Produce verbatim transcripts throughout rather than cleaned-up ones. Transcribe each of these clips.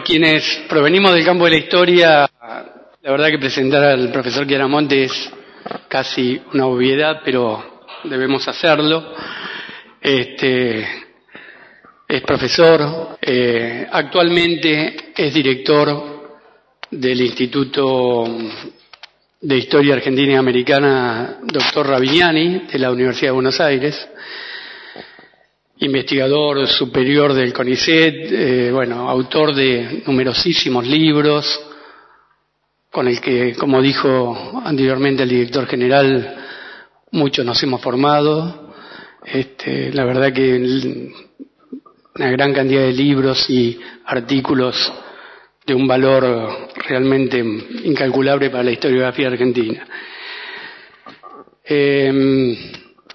Quienes provenimos del campo de la historia, la verdad que presentar al profesor Chiaramonte es casi una obviedad, pero debemos hacerlo. Este, es profesor, eh, actualmente es director del Instituto de Historia Argentina y Americana doctor Ravignani de la Universidad de Buenos Aires, investigador superior del CONICET, eh, bueno, autor de numerosísimos libros, con el que, como dijo anteriormente el director general, muchos nos hemos formado. Este, la verdad que una gran cantidad de libros y artículos de un valor realmente incalculable para la historiografía argentina. Eh,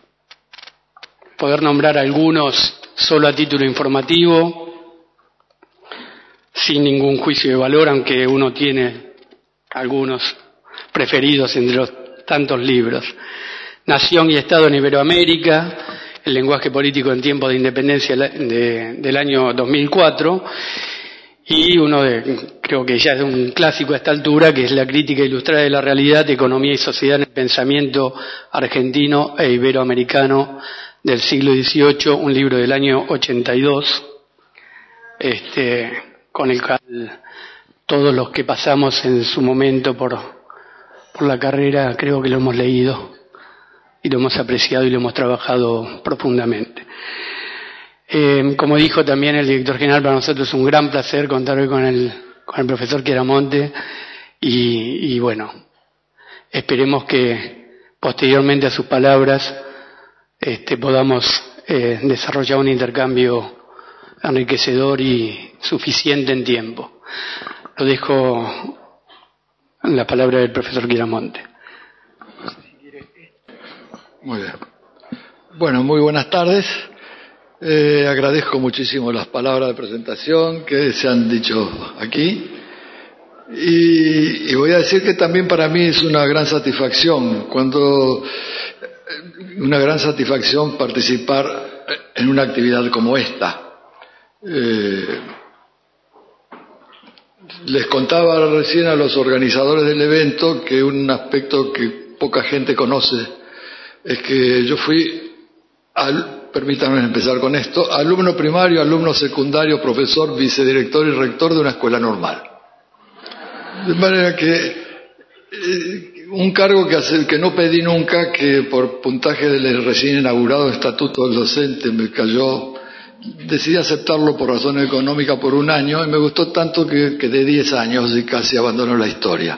poder nombrar algunos solo a título informativo, sin ningún juicio de valor, aunque uno tiene algunos preferidos entre los tantos libros. Nación y Estado en Iberoamérica, el lenguaje político en tiempos de independencia de, del año dos mil cuatro, y uno de, creo que ya es un clásico a esta altura, que es La crítica ilustrada de la realidad, economía y sociedad en el pensamiento argentino e iberoamericano del siglo dieciocho, un libro del año ochenta y dos, este, con el cual todos los que pasamos en su momento por, por la carrera creo que lo hemos leído y lo hemos apreciado y lo hemos trabajado profundamente. Eh, como dijo también el director general, para nosotros es un gran placer contar hoy con el, con el profesor Chiaramonte y, y bueno, esperemos que posteriormente a sus palabras este, podamos eh, desarrollar un intercambio enriquecedor y suficiente en tiempo. Lo dejo en la palabra del profesor Chiaramonte. Muy bien. Bueno, muy buenas tardes. Eh, agradezco muchísimo las palabras de presentación que se han dicho aquí y, y voy a decir que también para mí es una gran satisfacción cuando una gran satisfacción participar en una actividad como esta. Eh, les contaba recién a los organizadores del evento que un aspecto que poca gente conoce es que yo fui al permítanme empezar con esto, alumno primario, alumno secundario, profesor, vicedirector y rector de una escuela normal. De manera que eh, un cargo que, hace, que no pedí nunca, que por puntaje del recién inaugurado Estatuto del Docente me cayó, decidí aceptarlo por razones económicas por un año y me gustó tanto que quedé diez años y casi abandono la historia.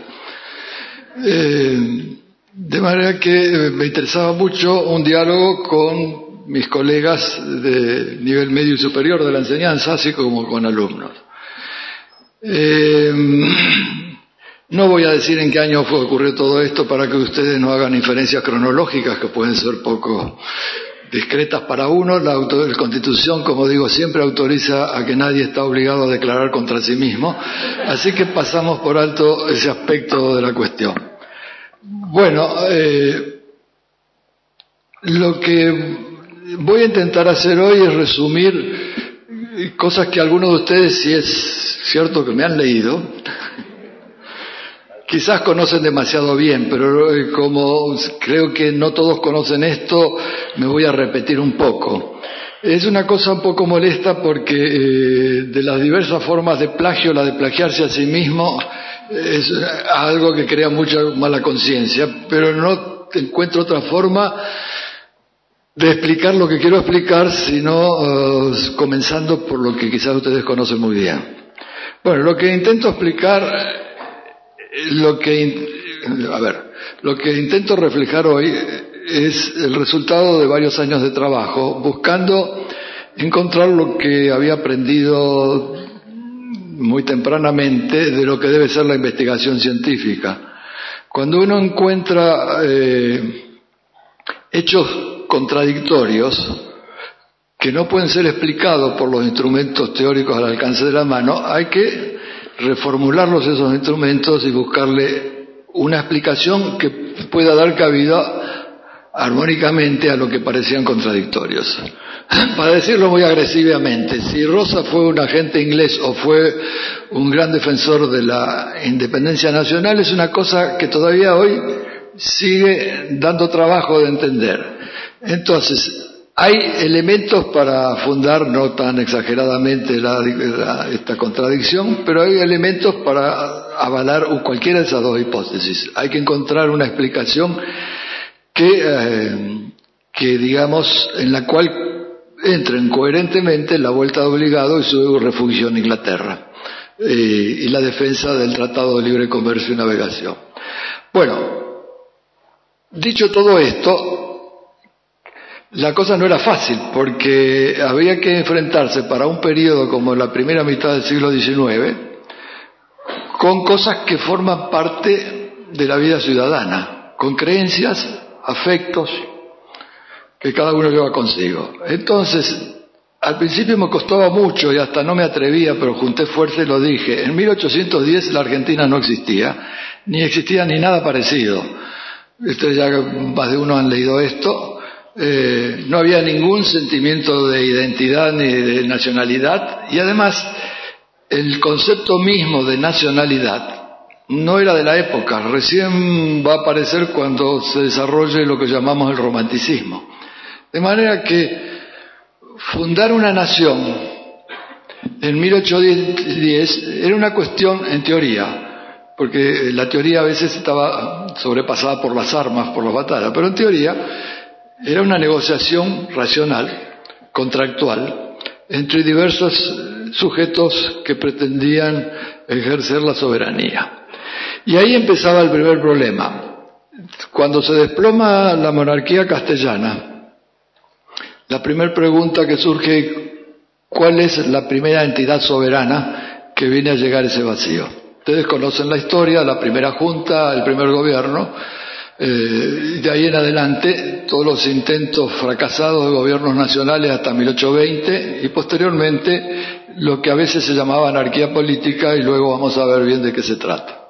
Eh, de manera que me interesaba mucho un diálogo con mis colegas de nivel medio y superior de la enseñanza, así como con alumnos. Eh, no voy a decir en qué año fue ocurrió todo esto para que ustedes no hagan inferencias cronológicas que pueden ser poco discretas para uno. La, auto, la Constitución, como digo siempre, autoriza a que nadie está obligado a declarar contra sí mismo, así que pasamos por alto ese aspecto de la cuestión. Bueno, eh, lo que voy a intentar hacer hoy es resumir cosas que algunos de ustedes, si es cierto que me han leído, quizás conocen demasiado bien, pero como creo que no todos conocen esto, me voy a repetir un poco. Es una cosa un poco molesta porque eh, de las diversas formas de plagio, la de plagiarse a sí mismo es algo que crea mucha mala conciencia, pero no encuentro otra forma de explicar lo que quiero explicar, sino uh, comenzando por lo que quizás ustedes conocen muy bien. Bueno, lo que intento explicar, lo que, a ver, lo que intento reflejar hoy es el resultado de varios años de trabajo, buscando encontrar lo que había aprendido muy tempranamente de lo que debe ser la investigación científica. Cuando uno encuentra eh, hechos contradictorios que no pueden ser explicados por los instrumentos teóricos al alcance de la mano, hay que reformularlos esos instrumentos y buscarle una explicación que pueda dar cabida armónicamente a lo que parecían contradictorios. Para decirlo muy agresivamente, si Rosa fue un agente inglés o fue un gran defensor de la independencia nacional, es una cosa que todavía hoy sigue dando trabajo de entender. Entonces, hay elementos para fundar, no tan exageradamente, la, la, esta contradicción, pero hay elementos para avalar cualquiera de esas dos hipótesis. Hay que encontrar una explicación que, eh, que digamos, en la cual entren coherentemente la vuelta de obligado y su refugio en Inglaterra, eh, y la defensa del Tratado de Libre Comercio y Navegación. Bueno, dicho todo esto, la cosa no era fácil, porque había que enfrentarse para un periodo como la primera mitad del siglo diecinueve con cosas que forman parte de la vida ciudadana, con creencias, afectos que cada uno lleva consigo. Entonces, al principio me costaba mucho y hasta no me atrevía, pero junté fuerza y lo dije. En mil ochocientos diez la Argentina no existía, ni existía ni nada parecido. Ustedes ya más de uno han leído esto. Eh, no había ningún sentimiento de identidad ni de nacionalidad, y además el concepto mismo de nacionalidad no era de la época, recién va a aparecer cuando se desarrolle lo que llamamos el romanticismo. De manera que fundar una nación en mil ochocientos diez era una cuestión en teoría, porque la teoría a veces estaba sobrepasada por las armas, por las batallas, pero en teoría era una negociación racional, contractual, entre diversos sujetos que pretendían ejercer la soberanía. Y ahí empezaba el primer problema. Cuando se desploma la monarquía castellana, la primera pregunta que surge: ¿cuál es la primera entidad soberana que viene a llegar a ese vacío? Ustedes conocen la historia, la primera junta, el primer gobierno. Eh, de ahí en adelante, todos los intentos fracasados de gobiernos nacionales hasta mil ochocientos veinte, y posteriormente lo que a veces se llamaba anarquía política, y luego vamos a ver bien de qué se trata.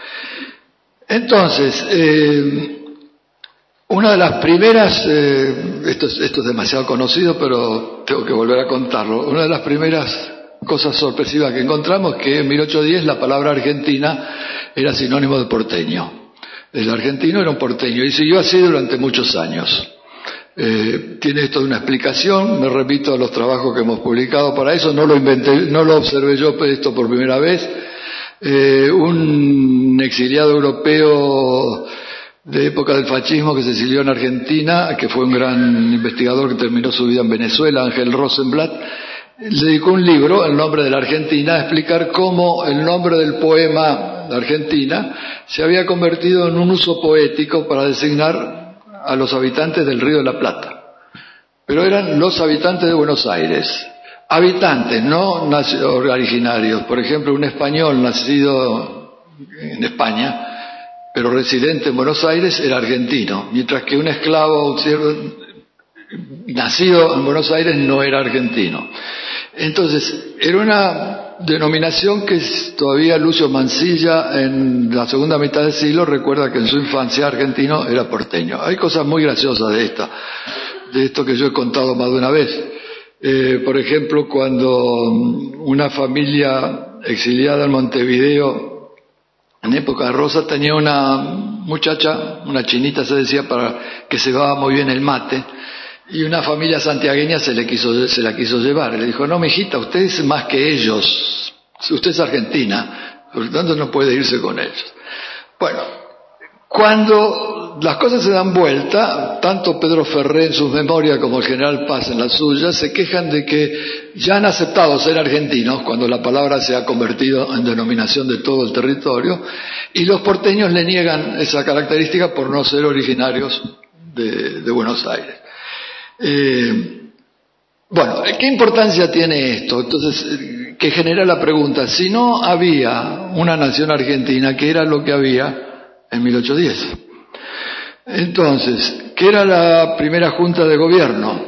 Entonces, eh, una de las primeras, eh, esto, es, esto es demasiado conocido, pero tengo que volver a contarlo, una de las primeras cosas sorpresivas que encontramos es que en mil ochocientos diez la palabra Argentina era sinónimo de porteño. El argentino era un porteño y siguió así durante muchos años. Eh, tiene esto una explicación, me repito a los trabajos que hemos publicado para eso, no lo inventé, no lo observé yo esto por primera vez. Eh, un exiliado europeo de época del fascismo que se exilió en Argentina, que fue un gran investigador que terminó su vida en Venezuela, Ángel Rosenblatt, le dedicó un libro, El nombre de la Argentina, a explicar cómo el nombre del poema de Argentina se había convertido en un uso poético para designar a los habitantes del Río de la Plata. Pero eran los habitantes de Buenos Aires. Habitantes, no originarios. Por ejemplo, un español nacido en España, pero residente en Buenos Aires, era argentino, mientras que un esclavo nacido en Buenos Aires no era argentino. Entonces, era una denominación que todavía Lucio Mansilla, en la segunda mitad del siglo, recuerda que en su infancia argentino era porteño. Hay cosas muy graciosas de esta, de esto que yo he contado más de una vez. Eh, por ejemplo, cuando una familia exiliada en Montevideo, en época de Rosa, tenía una muchacha, una chinita se decía, para que se va muy bien el mate, y una familia santiagueña se, le quiso, se la quiso llevar. Le dijo: no, mijita, usted es más que ellos, usted es argentina, por lo tanto no puede irse con ellos. Bueno, cuando las cosas se dan vuelta, tanto Pedro Ferré en sus memorias como el general Paz en las suyas se quejan de que ya han aceptado ser argentinos cuando la palabra se ha convertido en denominación de todo el territorio, y los porteños le niegan esa característica por no ser originarios de, de Buenos Aires. Eh, bueno, ¿qué importancia tiene esto? Entonces, que genera la pregunta: si no había una nación argentina, ¿qué era lo que había en mil ochocientos diez? Entonces, ¿qué era la primera junta de gobierno?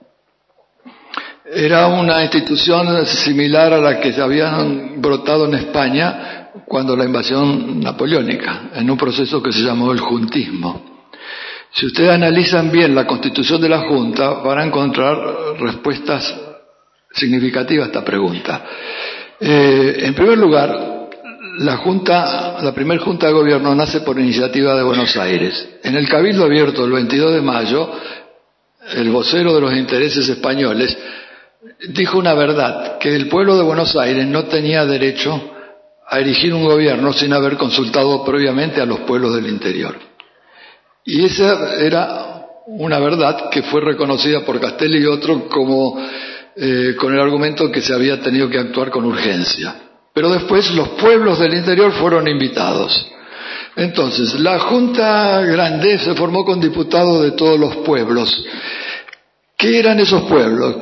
Era una institución similar a la que se habían brotado en España cuando la invasión napoleónica, en un proceso que se llamó el juntismo. Si ustedes analizan bien la constitución de la Junta, van a encontrar respuestas significativas a esta pregunta. Eh, en primer lugar, la Junta, la primera Junta de Gobierno nace por iniciativa de Buenos Aires. En el Cabildo Abierto del veintidós de mayo, el vocero de los intereses españoles dijo una verdad, que el pueblo de Buenos Aires no tenía derecho a erigir un gobierno sin haber consultado previamente a los pueblos del interior. Y esa era una verdad que fue reconocida por Castelli y otros como eh, con el argumento que se había tenido que actuar con urgencia. Pero después los pueblos del interior fueron invitados. Entonces, la Junta Grande se formó con diputados de todos los pueblos. ¿Qué eran esos pueblos?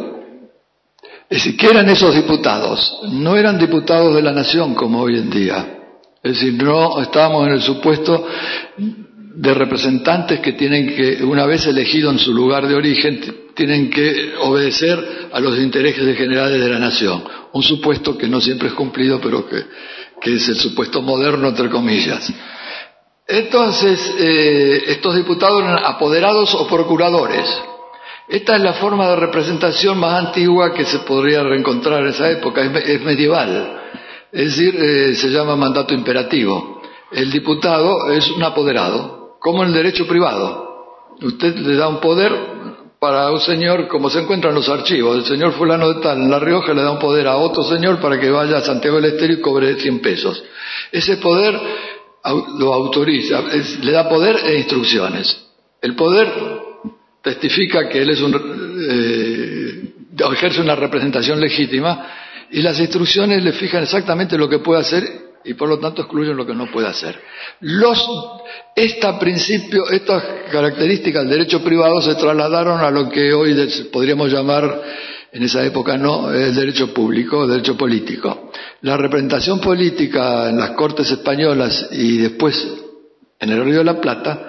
Es decir, ¿qué eran esos diputados? No eran diputados de la nación como hoy en día. Es decir, no estábamos en el supuesto de representantes que tienen que, una vez elegidos en su lugar de origen, tienen que obedecer a los intereses generales de la nación. Un supuesto que no siempre es cumplido, pero que, que es el supuesto moderno, entre comillas. Entonces, eh, estos diputados eran apoderados o procuradores. Esta es la forma de representación más antigua que se podría reencontrar en esa época, es, es medieval. Es decir, eh, se llama mandato imperativo. El diputado es un apoderado, como en el derecho privado. Usted le da un poder para un señor, como se encuentra en los archivos. El señor fulano de tal, en La Rioja, le da un poder a otro señor para que vaya a Santiago del Estero y cobre cien pesos. Ese poder lo autoriza, es, le da poder e instrucciones. El poder testifica que él es un, eh, ejerce una representación legítima, y las instrucciones le fijan exactamente lo que puede hacer y por lo tanto excluyen lo que no puede hacer. Los, esta principio, estas características del derecho privado se trasladaron a lo que hoy podríamos llamar, en esa época no, el derecho público, el derecho político. La representación política en las Cortes españolas y después en el Río de la Plata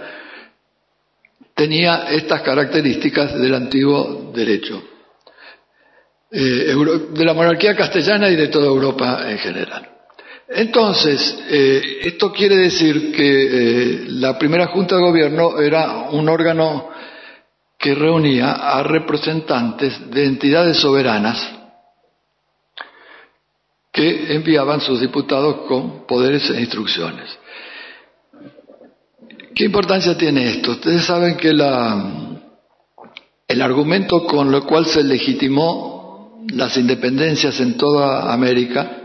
tenía estas características del antiguo derecho, eh, de la monarquía castellana y de toda Europa en general. Entonces, eh, esto quiere decir que eh, la primera Junta de Gobierno era un órgano que reunía a representantes de entidades soberanas que enviaban sus diputados con poderes e instrucciones. ¿Qué importancia tiene esto? Ustedes saben que la, el argumento con el cual se legitimó las independencias en toda América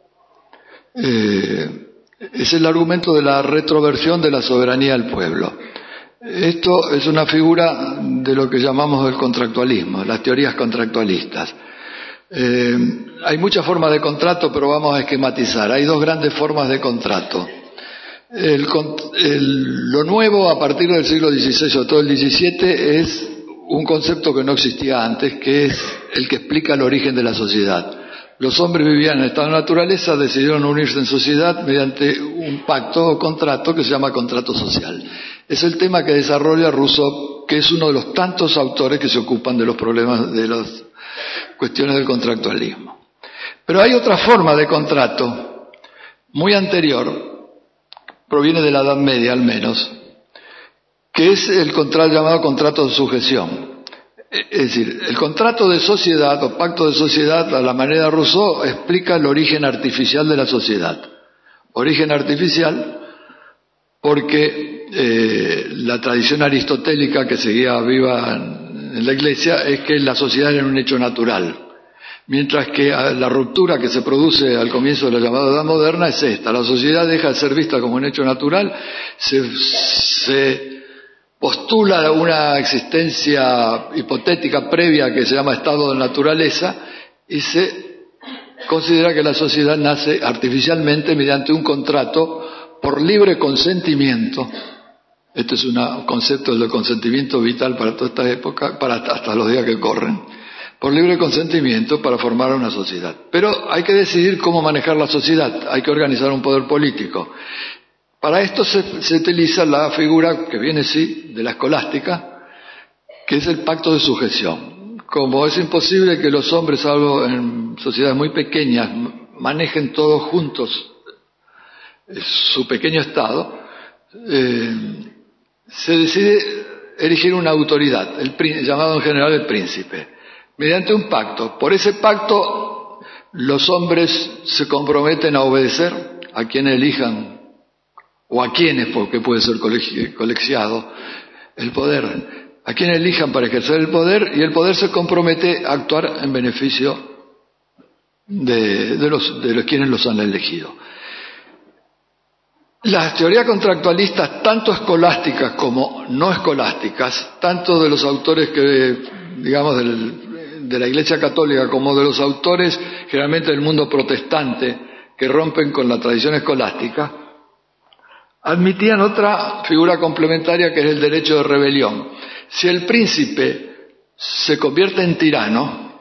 eh, es el argumento de la retroversión de la soberanía del pueblo. Esto es una figura de lo que llamamos el contractualismo, las teorías contractualistas. Eh, hay muchas formas de contrato, pero vamos a esquematizar. Hay dos grandes formas de contrato. El, el, lo nuevo a partir del siglo dieciséis o todo el diecisiete es un concepto que no existía antes, que es el que explica el origen de la sociedad. Los hombres vivían en estado de naturaleza, decidieron unirse en sociedad mediante un pacto o contrato que se llama contrato social. Es el tema que desarrolla Rousseau, que es uno de los tantos autores que se ocupan de los problemas de las cuestiones del contractualismo. Pero hay otra forma de contrato, muy anterior, proviene de la Edad Media al menos, que es el contrato llamado contrato de sujeción. Es decir, el contrato de sociedad o pacto de sociedad, a la manera de Rousseau, explica el origen artificial de la sociedad. Origen artificial porque eh, la tradición aristotélica que seguía viva en, en la Iglesia es que la sociedad era un hecho natural. Mientras que la ruptura que se produce al comienzo de la llamada Edad Moderna es esta: la sociedad deja de ser vista como un hecho natural, se, se postula una existencia hipotética previa que se llama estado de naturaleza y se considera que la sociedad nace artificialmente mediante un contrato por libre consentimiento. Este es un concepto del consentimiento vital para toda esta época, para hasta los días que corren. Por libre consentimiento para formar una sociedad. Pero hay que decidir cómo manejar la sociedad, hay que organizar un poder político. Para esto se, se utiliza la figura que viene, sí, de la escolástica, que es el pacto de sujeción. Como es imposible que los hombres, salvo en sociedades muy pequeñas, manejen todos juntos su pequeño estado, eh, se decide elegir una autoridad, el, llamado en general el príncipe, mediante un pacto. Por ese pacto los hombres se comprometen a obedecer a quienes elijan, o a quienes, porque puede ser colegiado, el poder, a quienes elijan para ejercer el poder, y el poder se compromete a actuar en beneficio de, de, los, de los quienes los han elegido. Las teorías contractualistas, tanto escolásticas como no escolásticas, tanto de los autores que, digamos, del, de la Iglesia Católica como de los autores generalmente del mundo protestante que rompen con la tradición escolástica, admitían otra figura complementaria que es el derecho de rebelión. Si el príncipe se convierte en tirano,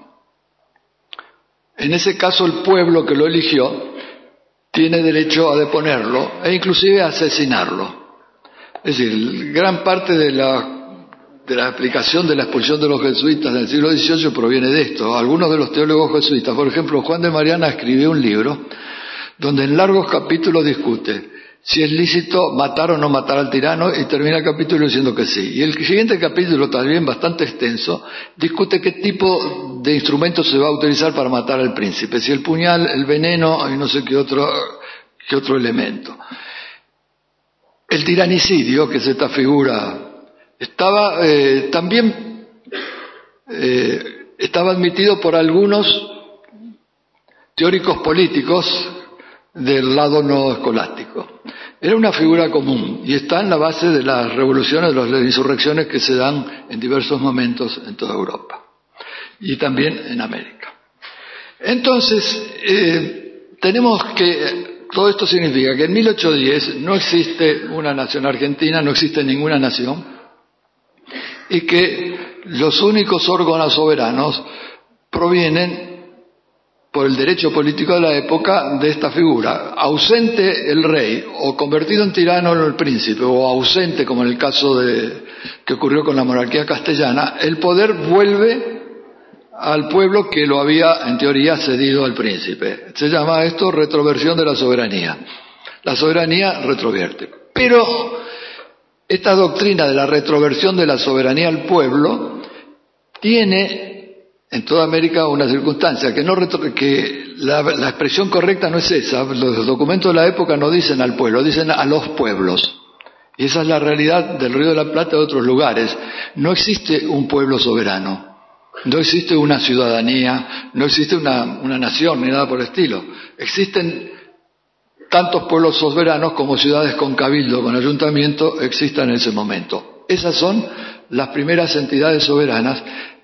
en ese caso el pueblo que lo eligió tiene derecho a deponerlo e inclusive a asesinarlo. Es decir, gran parte de la, de la explicación de la expulsión de los jesuitas del siglo dieciocho proviene de esto. Algunos de los teólogos jesuitas, por ejemplo, Juan de Mariana escribió un libro donde en largos capítulos discute si es lícito matar o no matar al tirano, y termina el capítulo diciendo que sí. Y el siguiente capítulo, también bastante extenso, discute qué tipo de instrumento se va a utilizar para matar al príncipe, si el puñal, el veneno y no sé qué otro, qué otro elemento. El tiranicidio, que es esta figura, estaba eh, también eh, estaba admitido por algunos teóricos políticos del lado no escolástico. Era una figura común y está en la base de las revoluciones, de las insurrecciones que se dan en diversos momentos en toda Europa y también en América. Entonces, eh, tenemos que, todo esto significa que en mil ochocientos diez no existe una nación argentina, no existe ninguna nación, y que los únicos órganos soberanos provienen por el derecho político de la época de esta figura. Ausente el rey, o convertido en tirano el príncipe, o ausente, como en el caso de, que ocurrió con la monarquía castellana, el poder vuelve al pueblo que lo había, en teoría, cedido al príncipe. Se llama esto retroversión de la soberanía. La soberanía retrovierte. Pero esta doctrina de la retroversión de la soberanía al pueblo tiene en toda América una circunstancia, que, no retro, que la, la expresión correcta no es esa. Los documentos de la época no dicen al pueblo, dicen a los pueblos. Y esa es la realidad del Río de la Plata y de otros lugares. No existe un pueblo soberano, no existe una ciudadanía, no existe una, una nación ni nada por el estilo. Existen tantos pueblos soberanos como ciudades con cabildo, con ayuntamiento, existan en ese momento. Esas son las primeras entidades soberanas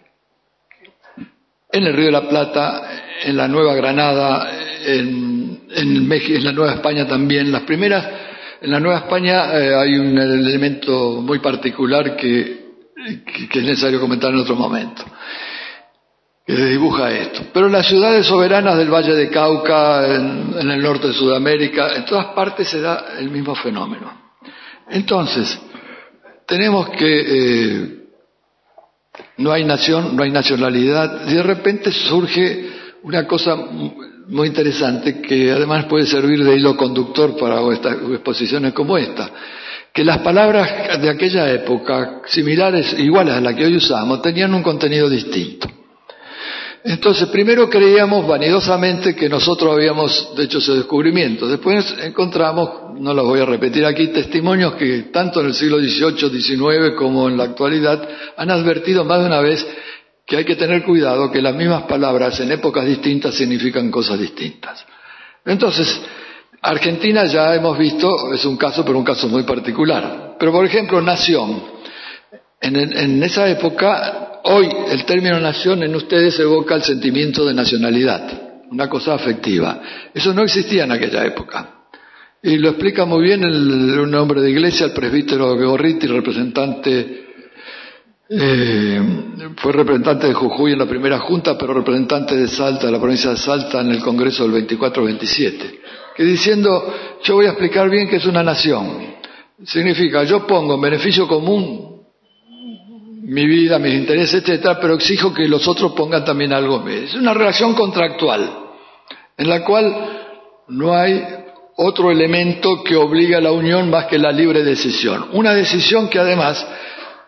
en el Río de la Plata, en la Nueva Granada, en, en, México, en la Nueva España también. Las primeras, en la Nueva España eh, hay un elemento muy particular que, que, que es necesario comentar en otro momento, que dibuja esto. Pero las ciudades soberanas del Valle de Cauca, en, en el norte de Sudamérica, en todas partes se da el mismo fenómeno. Entonces, tenemos que eh, no hay nación, no hay nacionalidad, y de repente surge una cosa muy interesante que además puede servir de hilo conductor para exposiciones como esta, que las palabras de aquella época, similares, iguales a las que hoy usamos, tenían un contenido distinto. Entonces, primero creíamos vanidosamente que nosotros habíamos hecho ese descubrimiento. Después encontramos, no los voy a repetir aquí, testimonios que tanto en el siglo dieciocho, diecinueve como en la actualidad han advertido más de una vez que hay que tener cuidado, que las mismas palabras en épocas distintas significan cosas distintas. Entonces, Argentina ya hemos visto, es un caso, pero un caso muy particular. Pero, por ejemplo, nación. En, en esa época, hoy el término nación en ustedes evoca el sentimiento de nacionalidad, una cosa afectiva. Eso no existía en aquella época. Y lo explica muy bien el, un hombre de iglesia, el presbítero Gorriti, representante, eh, fue representante de Jujuy en la primera junta, pero representante de Salta, de la provincia de Salta, en el Congreso del veinticuatro veintisiete, que diciendo, yo voy a explicar bien qué es una nación. Significa, yo pongo en beneficio común mi vida, mis intereses, etcétera, pero exijo que los otros pongan también algo. Es una relación contractual, en la cual no hay otro elemento que obliga a la unión más que la libre decisión. Una decisión que además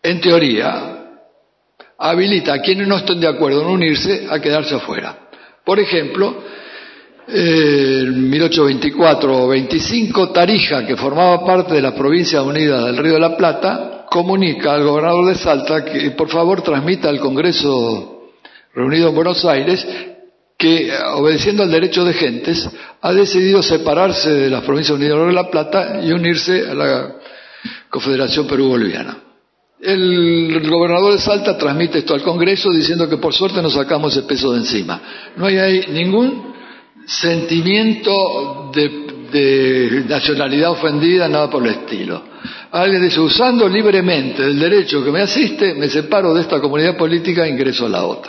en teoría, habilita a quienes no estén de acuerdo en unirse a quedarse afuera. Por ejemplo, en mil ochocientos veinticuatro o veinticinco, Tarija, que formaba parte de la Provincia Unida del Río de la Plata, comunica al gobernador de Salta que por favor transmita al Congreso reunido en Buenos Aires que, obedeciendo al derecho de gentes, ha decidido separarse de las Provincias Unidas del Río de la Plata y unirse a la Confederación Perú-Boliviana. El gobernador de Salta transmite esto al Congreso diciendo que por suerte nos sacamos ese peso de encima. No hay ahí ningún sentimiento de, de nacionalidad ofendida, nada por el estilo. Alguien dice, usando libremente el derecho que me asiste, me separo de esta comunidad política e ingreso a la otra.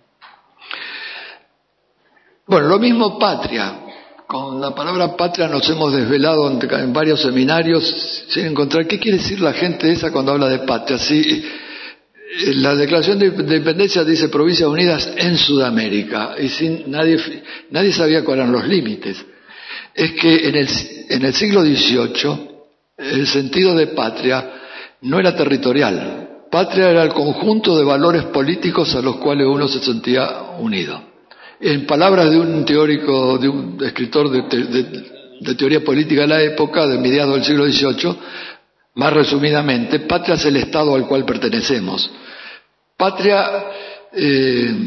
Bueno, lo mismo patria. Con la palabra patria nos hemos desvelado en varios seminarios sin encontrar qué quiere decir la gente esa cuando habla de patria. Sí, la Declaración de Independencia dice Provincias Unidas en Sudamérica y sin nadie nadie sabía cuáles eran los límites. Es que en el, en el siglo dieciocho el sentido de patria no era territorial. Patria era el conjunto de valores políticos a los cuales uno se sentía unido. En palabras de un teórico, de un escritor de, de, de teoría política de la época, de mediados del siglo dieciocho, más resumidamente, patria es el Estado al cual pertenecemos. Patria eh,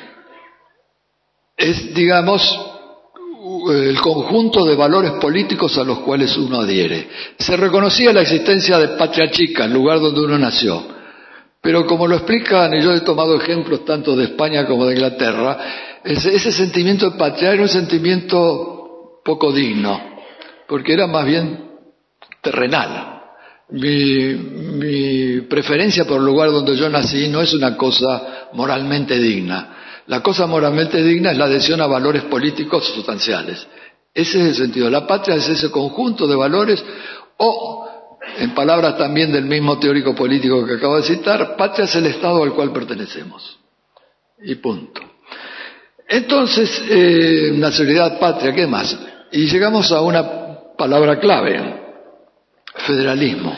es, digamos, el conjunto de valores políticos a los cuales uno adhiere. Se reconocía la existencia de Patria Chica, el lugar donde uno nació. Pero como lo explican, y yo he tomado ejemplos tanto de España como de Inglaterra, ese, ese sentimiento de patria era un sentimiento poco digno, porque era más bien terrenal. Mi, mi preferencia por el lugar donde yo nací no es una cosa moralmente digna. La cosa moralmente digna es la adhesión a valores políticos sustanciales. Ese es el sentido. La patria es ese conjunto de valores, o, en palabras también del mismo teórico político que acabo de citar, patria es el Estado al cual pertenecemos. Y punto. Entonces, eh, nacionalidad, patria, ¿qué más? Y llegamos a una palabra clave, federalismo.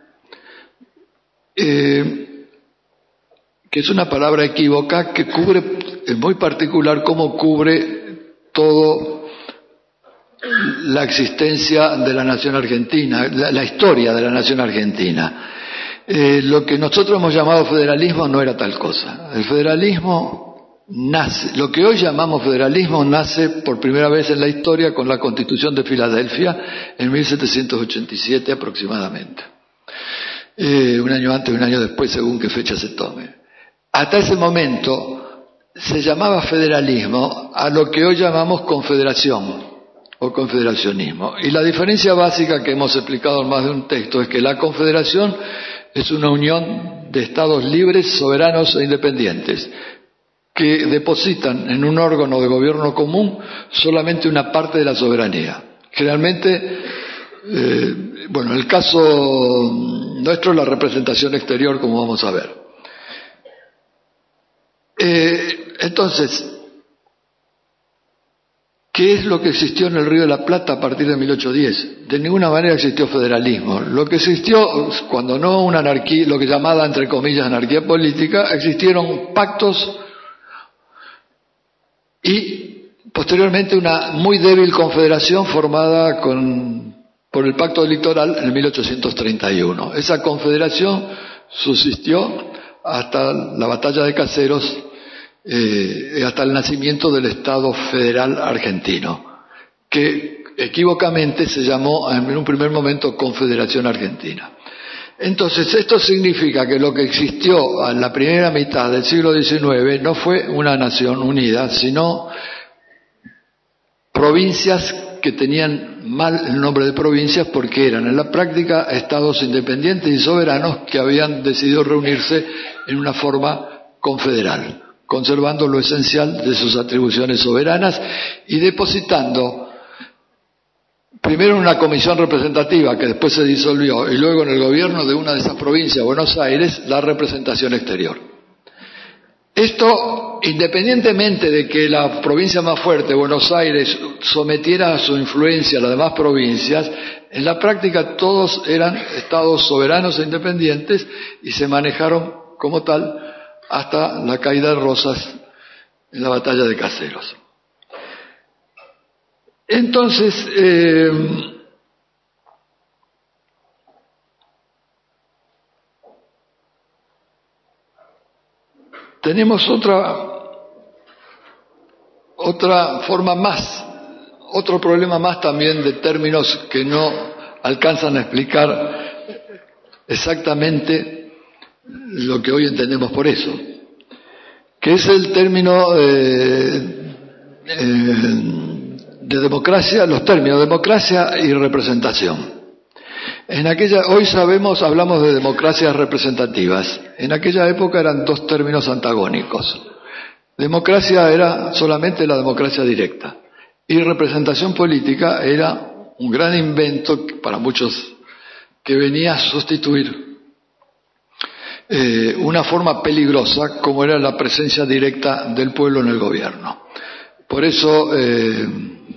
Eh, que es una palabra equívoca que cubre, es muy particular cómo cubre todo la existencia de la nación argentina, la, la historia de la nación argentina. Eh, lo que nosotros hemos llamado federalismo no era tal cosa. El federalismo nace, lo que hoy llamamos federalismo nace por primera vez en la historia con la Constitución de Filadelfia en mil setecientos ochenta y siete aproximadamente. Eh, un año antes, un año después, según qué fecha se tome. Hasta ese momento se llamaba federalismo a lo que hoy llamamos confederación o confederacionismo. Y la diferencia básica que hemos explicado en más de un texto es que la confederación es una unión de estados libres, soberanos e independientes que depositan en un órgano de gobierno común solamente una parte de la soberanía. Generalmente, eh, bueno, en el caso nuestro, la representación exterior, como vamos a ver. Eh, entonces, ¿qué es lo que existió en el Río de la Plata a partir de mil ochocientos diez? De ninguna manera existió federalismo. Lo que existió, cuando no una anarquía, lo que llamaba entre comillas anarquía política, existieron pactos y posteriormente una muy débil confederación formada con, por el pacto electoral en mil ochocientos treinta y uno. Esa confederación subsistió hasta la batalla de Caseros, eh, hasta el nacimiento del Estado Federal Argentino, que equívocamente se llamó en un primer momento Confederación Argentina. Entonces, esto significa que lo que existió en la primera mitad del siglo diecinueve no fue una nación unida, sino provincias que tenían mal el nombre de provincias porque eran en la práctica estados independientes y soberanos que habían decidido reunirse en una forma confederal, conservando lo esencial de sus atribuciones soberanas y depositando primero en una comisión representativa que después se disolvió y luego en el gobierno de una de esas provincias, Buenos Aires, la representación exterior. Esto independientemente de que la provincia más fuerte, Buenos Aires, sometiera a su influencia a las demás provincias, en la práctica todos eran estados soberanos e independientes y se manejaron como tal hasta la caída de Rosas en la batalla de Caseros. Entonces, eh, tenemos otra, otra forma más, otro problema más también de términos que no alcanzan a explicar exactamente lo que hoy entendemos por eso, que es el término eh, eh, de democracia, los términos democracia y representación. En aquella, hoy sabemos, hablamos de democracias representativas. En aquella época eran dos términos antagónicos. Democracia era solamente la democracia directa y representación política era un gran invento para muchos que venía a sustituir eh, una forma peligrosa como era la presencia directa del pueblo en el gobierno. Por eso, eh,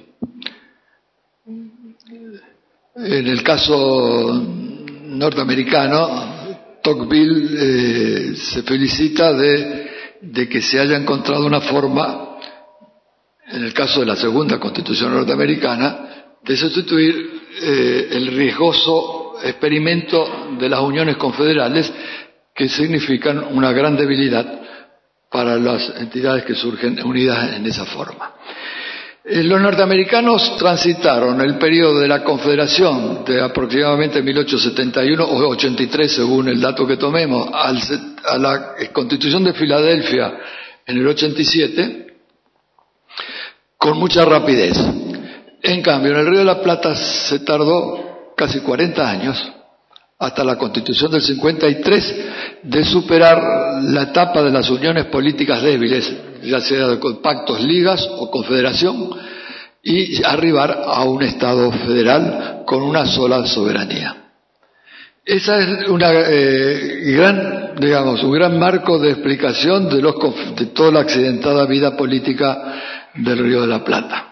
en el caso norteamericano, Tocqueville eh, se felicita de, de que se haya encontrado una forma, en el caso de la segunda Constitución norteamericana, de sustituir eh, el riesgoso experimento de las uniones confederales, que significan una gran debilidad para las entidades que surgen unidas en esa forma. Los norteamericanos transitaron el periodo de la Confederación de aproximadamente mil ochocientos setenta y uno o ochenta y tres, según el dato que tomemos, al, a la Constitución de Filadelfia en el ochenta y siete, con mucha rapidez. En cambio, en el Río de la Plata se tardó casi cuarenta años, hasta la Constitución del cincuenta y tres, de superar la etapa de las uniones políticas débiles, ya sea con pactos, ligas o confederación, y arribar a un Estado federal con una sola soberanía. Esa es una eh, gran, digamos, un gran marco de explicación de, los, de toda la accidentada vida política del Río de la Plata.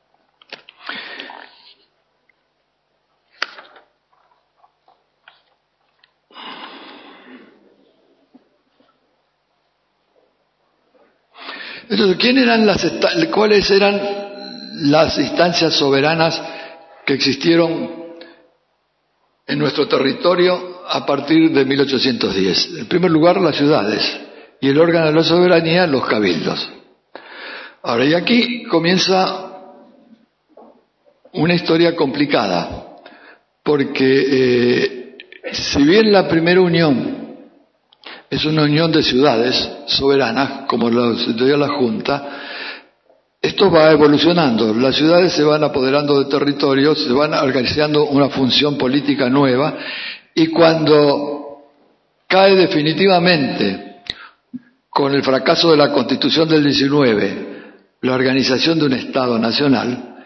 Entonces, ¿quién eran las, ¿cuáles eran las instancias soberanas que existieron en nuestro territorio a partir de mil ochocientos diez? En primer lugar, las ciudades, y el órgano de la soberanía, los cabildos. Ahora, y aquí comienza una historia complicada, porque eh, si bien la primera unión es una unión de ciudades soberanas, como lo dio la Junta, esto va evolucionando. Las ciudades se van apoderando de territorios, se van organizando una función política nueva, y cuando cae definitivamente, con el fracaso de la Constitución del diecinueve, la organización de un Estado nacional,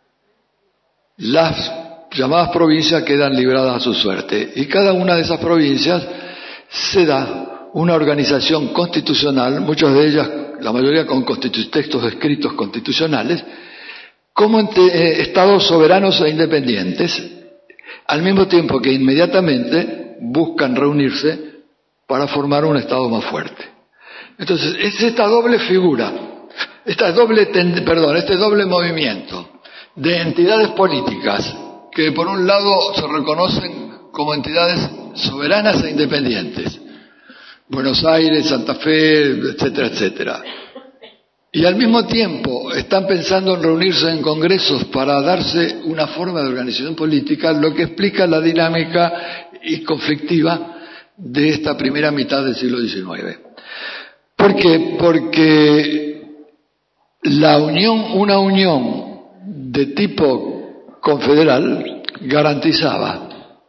las llamadas provincias quedan libradas a su suerte, y cada una de esas provincias se da una organización constitucional, muchas de ellas, la mayoría con textos escritos constitucionales, como eh, estados soberanos e independientes, al mismo tiempo que inmediatamente buscan reunirse para formar un estado más fuerte. Entonces, es esta doble figura, esta doble, perdón, este doble movimiento de entidades políticas que por un lado se reconocen como entidades soberanas e independientes, Buenos Aires, Santa Fe, etcétera, etcétera. Y al mismo tiempo están pensando en reunirse en congresos para darse una forma de organización política, lo que explica la dinámica y conflictiva de esta primera mitad del siglo diecinueve. ¿Por qué? Porque la unión, una unión de tipo confederal garantizaba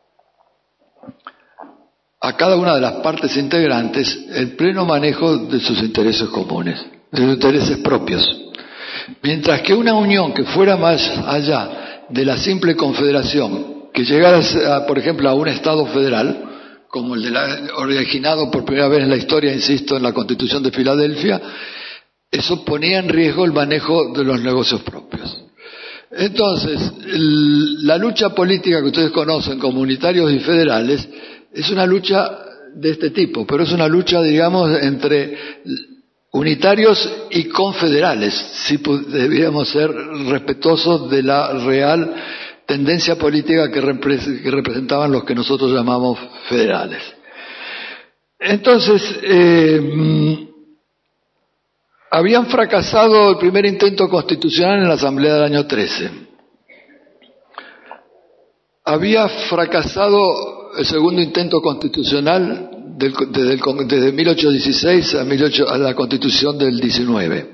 a cada una de las partes integrantes el pleno manejo de sus intereses comunes, de sus intereses propios. Mientras que una unión que fuera más allá de la simple confederación, que llegara, a, por ejemplo, a un Estado federal, como el de la, originado por primera vez en la historia, insisto, en la Constitución de Filadelfia, eso ponía en riesgo el manejo de los negocios propios. Entonces, el, la lucha política que ustedes conocen, comunitarios y federales, es una lucha de este tipo, pero es una lucha, digamos, entre unitarios y confederales, si deberíamos ser respetuosos de la real tendencia política que, repre- que representaban los que nosotros llamamos federales. Entonces, eh, habían fracasado el primer intento constitucional en la Asamblea del año trece. Había fracasado el segundo intento constitucional del, desde, el, desde mil ochocientos dieciséis a, mil ocho, a la Constitución del diecinueve.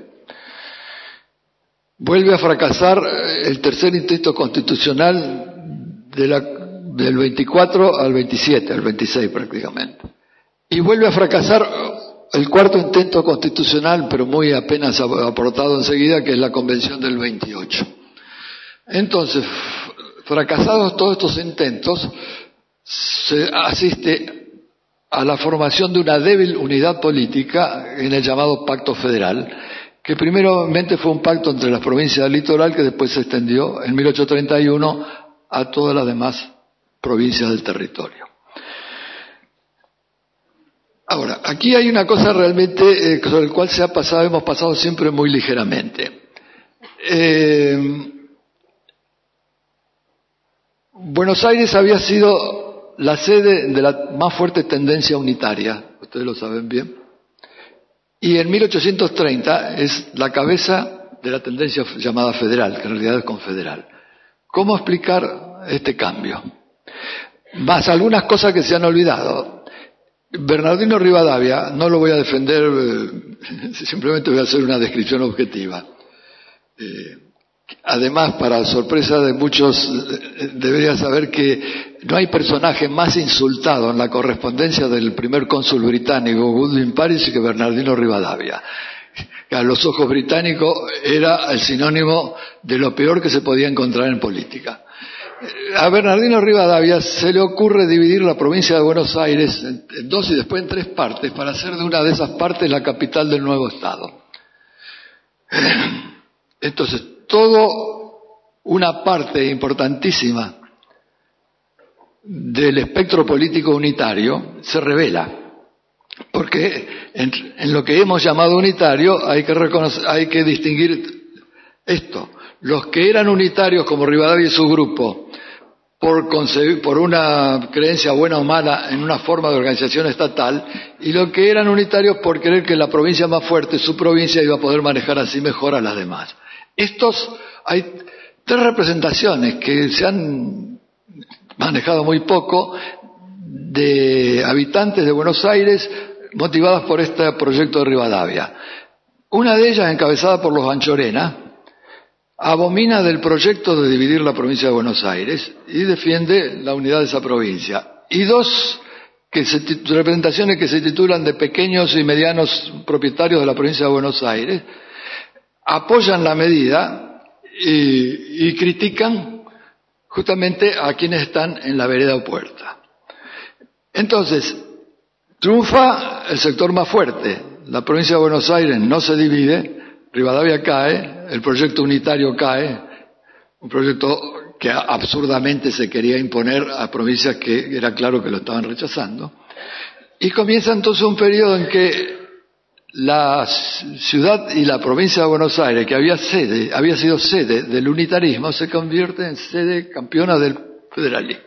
Vuelve a fracasar el tercer intento constitucional de la, del veinticuatro al veintisiete, al veintiséis prácticamente. Y vuelve a fracasar el cuarto intento constitucional, pero muy apenas aportado enseguida, que es la Convención del veintiocho. Entonces, fracasados todos estos intentos, se asiste a la formación de una débil unidad política en el llamado Pacto Federal, que primeramente fue un pacto entre las provincias del litoral que después se extendió en mil ochocientos treinta y uno a todas las demás provincias del territorio. Ahora, aquí hay una cosa realmente eh, sobre la cual se ha pasado, hemos pasado siempre muy ligeramente. Eh, Buenos Aires había sido la sede de la más fuerte tendencia unitaria, ustedes lo saben bien, y en mil ochocientos treinta es la cabeza de la tendencia llamada federal, que en realidad es confederal. ¿Cómo explicar este cambio? Más algunas cosas que se han olvidado. Bernardino Rivadavia, no lo voy a defender, eh, simplemente voy a hacer una descripción objetiva. Eh, además, para sorpresa de muchos, eh, debería saber que no hay personaje más insultado en la correspondencia del primer cónsul británico, Goodwin Paris, que Bernardino Rivadavia. Que a los ojos británicos era el sinónimo de lo peor que se podía encontrar en política. A Bernardino Rivadavia se le ocurre dividir la provincia de Buenos Aires en dos y después en tres partes para hacer de una de esas partes la capital del nuevo Estado. Entonces, todo una parte importantísima del espectro político unitario se revela, porque en, en lo que hemos llamado unitario hay que reconocer, hay que distinguir esto. Los que eran unitarios como Rivadavia y su grupo, por, concebir, por una creencia buena o mala en una forma de organización estatal, y los que eran unitarios por creer que la provincia más fuerte, su provincia, iba a poder manejar así mejor a las demás. Estos, hay tres representaciones que se han manejado muy poco de habitantes de Buenos Aires motivadas por este proyecto de Rivadavia. Una de ellas, encabezada por los Anchorena, abomina del proyecto de dividir la provincia de Buenos Aires y defiende la unidad de esa provincia. Y dos que se, representaciones que se titulan de pequeños y medianos propietarios de la provincia de Buenos Aires, apoyan la medida y, y critican justamente a quienes están en la vereda o puerta. Entonces, triunfa el sector más fuerte. La provincia de Buenos Aires no se divide, Rivadavia cae, el proyecto unitario cae, un proyecto que absurdamente se quería imponer a provincias que era claro que lo estaban rechazando. Y comienza entonces un periodo en que la ciudad y la provincia de Buenos Aires, que había sede, había sido sede del unitarismo, se convierte en sede campeona del federalismo.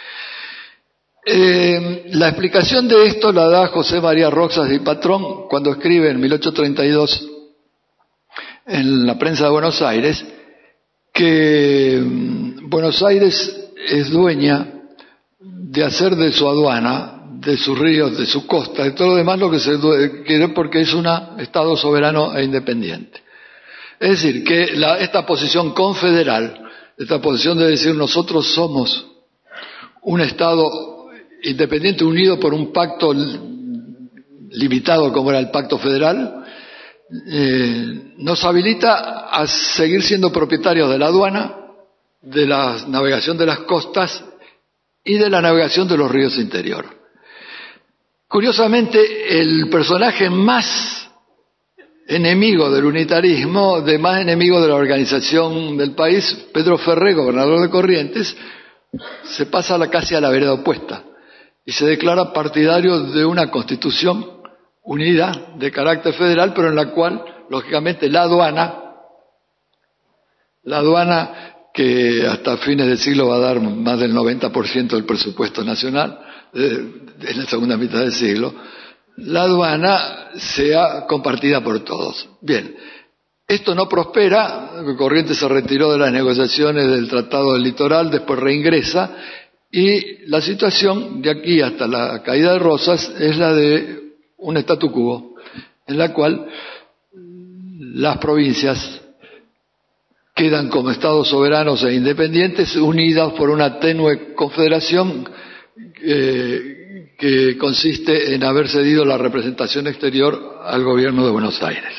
Eh, la explicación de esto la da José María Roxas y Patrón cuando escribe en mil ochocientos treinta y dos en la prensa de Buenos Aires que Buenos Aires es dueña de hacer de su aduana, de sus ríos, de su costa, de todo lo demás lo que se quiere porque es un Estado soberano e independiente. Es decir, que la, esta posición confederal, esta posición de decir nosotros somos un Estado independiente unido por un pacto limitado como era el Pacto Federal, eh, nos habilita a seguir siendo propietarios de la aduana, de la navegación de las costas y de la navegación de los ríos interior. Curiosamente, el personaje más enemigo del unitarismo, de más enemigo de la organización del país. Pedro Ferré, gobernador de Corrientes, se pasa a la, casi a la vereda opuesta y se declara partidario de una constitución unida de carácter federal, pero en la cual, lógicamente, la aduana, la aduana que hasta fines del siglo va a dar más del noventa por ciento del presupuesto nacional, en la segunda mitad del siglo, la aduana sea compartida por todos. Bien, esto no prospera, Corrientes se retiró de las negociaciones del Tratado del Litoral, después reingresa, y la situación de aquí hasta la caída de Rosas es la de un statu quo, en la cual las provincias quedan como estados soberanos e independientes, unidas por una tenue confederación eh, que consiste en haber cedido la representación exterior al gobierno de Buenos Aires.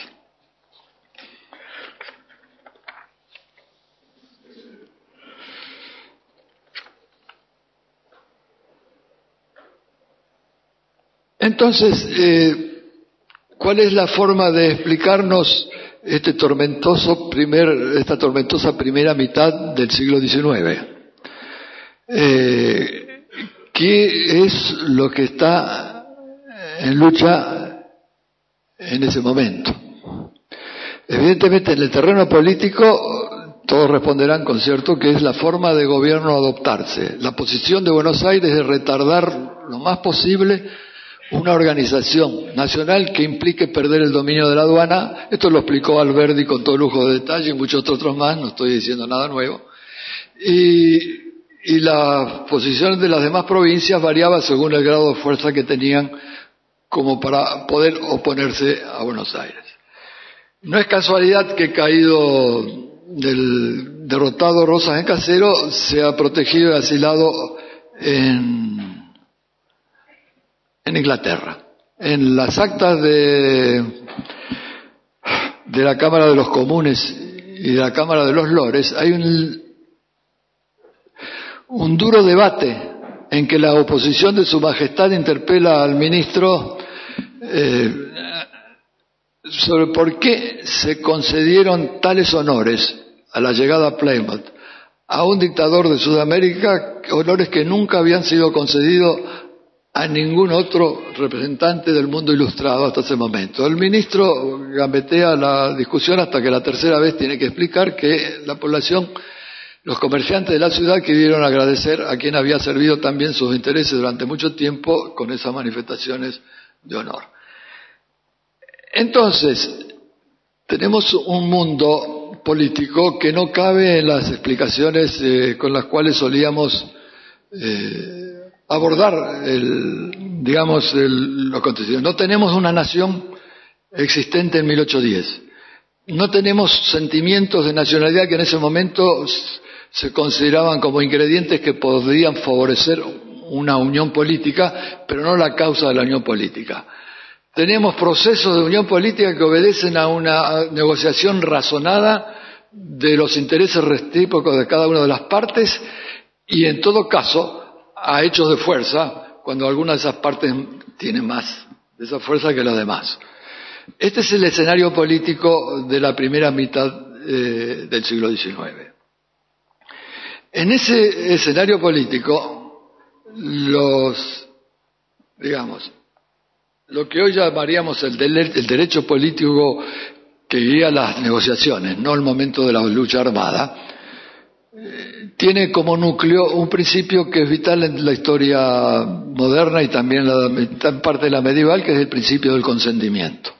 Entonces, eh, ¿cuál es la forma de explicarnos este tormentoso primer, esta tormentosa primera mitad del siglo diecinueve? Eh, ¿Qué es lo que está en lucha en ese momento? Evidentemente, en el terreno político, todos responderán con cierto que es la forma de gobierno a adoptarse. La posición de Buenos Aires es retardar lo más posible una organización nacional que implique perder el dominio de la aduana. Esto lo explicó Alberdi con todo lujo de detalle y muchos otros más, no estoy diciendo nada nuevo. Y, y la posición de las demás provincias variaba según el grado de fuerza que tenían como para poder oponerse a Buenos Aires. No es casualidad que caído del derrotado Rosas en Caseros sea protegido y asilado en en Inglaterra. En las actas de, de la Cámara de los Comunes y de la Cámara de los Lores hay un, un duro debate en que la oposición de Su Majestad interpela al ministro eh, sobre por qué se concedieron tales honores a la llegada a Plymouth a un dictador de Sudamérica, honores que nunca habían sido concedidos a ningún otro representante del mundo ilustrado hasta ese momento. El ministro gambetea la discusión hasta que la tercera vez tiene que explicar que la población, los comerciantes de la ciudad quisieron agradecer a quien había servido también sus intereses durante mucho tiempo con esas manifestaciones de honor. Entonces, tenemos un mundo político que no cabe en las explicaciones eh, con las cuales solíamos eh, abordar el, digamos, el, lo acontecido. No tenemos una nación existente en mil ochocientos diez. No tenemos sentimientos de nacionalidad que en ese momento se consideraban como ingredientes que podrían favorecer una unión política, pero no la causa de la unión política. Tenemos procesos de unión política que obedecen a una negociación razonada de los intereses recíprocos de cada una de las partes y, en todo caso, a hechos de fuerza, cuando alguna de esas partes tiene más de esa fuerza que las demás. Este es el escenario político de la primera mitad eh, del siglo diecinueve. En ese escenario político, los, digamos, lo que hoy llamaríamos el, de, el derecho político que guía las negociaciones, no el momento de la lucha armada, tiene como núcleo un principio que es vital en la historia moderna y también en parte de la medieval, que es el principio del consentimiento.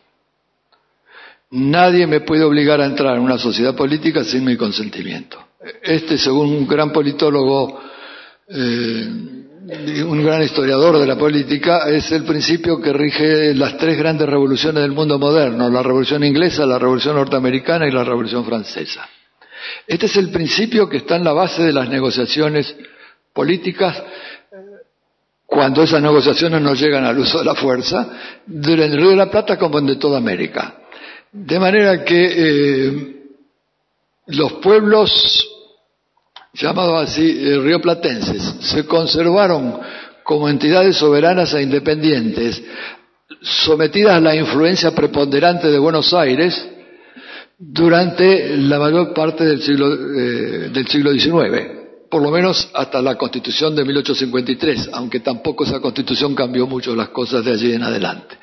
Nadie me puede obligar a entrar en una sociedad política sin mi consentimiento. Este, según un gran politólogo, eh, un gran historiador de la política, es el principio que rige las tres grandes revoluciones del mundo moderno: la Revolución Inglesa, la Revolución Norteamericana y la Revolución Francesa. Este es el principio que está en la base de las negociaciones políticas, cuando esas negociaciones no llegan al uso de la fuerza, del Río de la Plata como en de toda América. De manera que eh, los pueblos, llamados así, eh, rioplatenses, se conservaron como entidades soberanas e independientes sometidas a la influencia preponderante de Buenos Aires durante la mayor parte del siglo, eh, del siglo diecinueve, por lo menos hasta la Constitución de mil ochocientos cincuenta y tres, aunque tampoco esa Constitución cambió mucho las cosas de allí en adelante.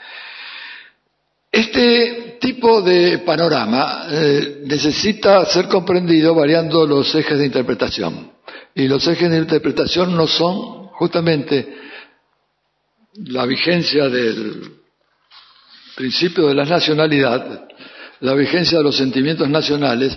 Este tipo de panorama eh, necesita ser comprendido variando los ejes de interpretación. Y los ejes de interpretación no son justamente la vigencia del principio de la nacionalidad, la vigencia de los sentimientos nacionales,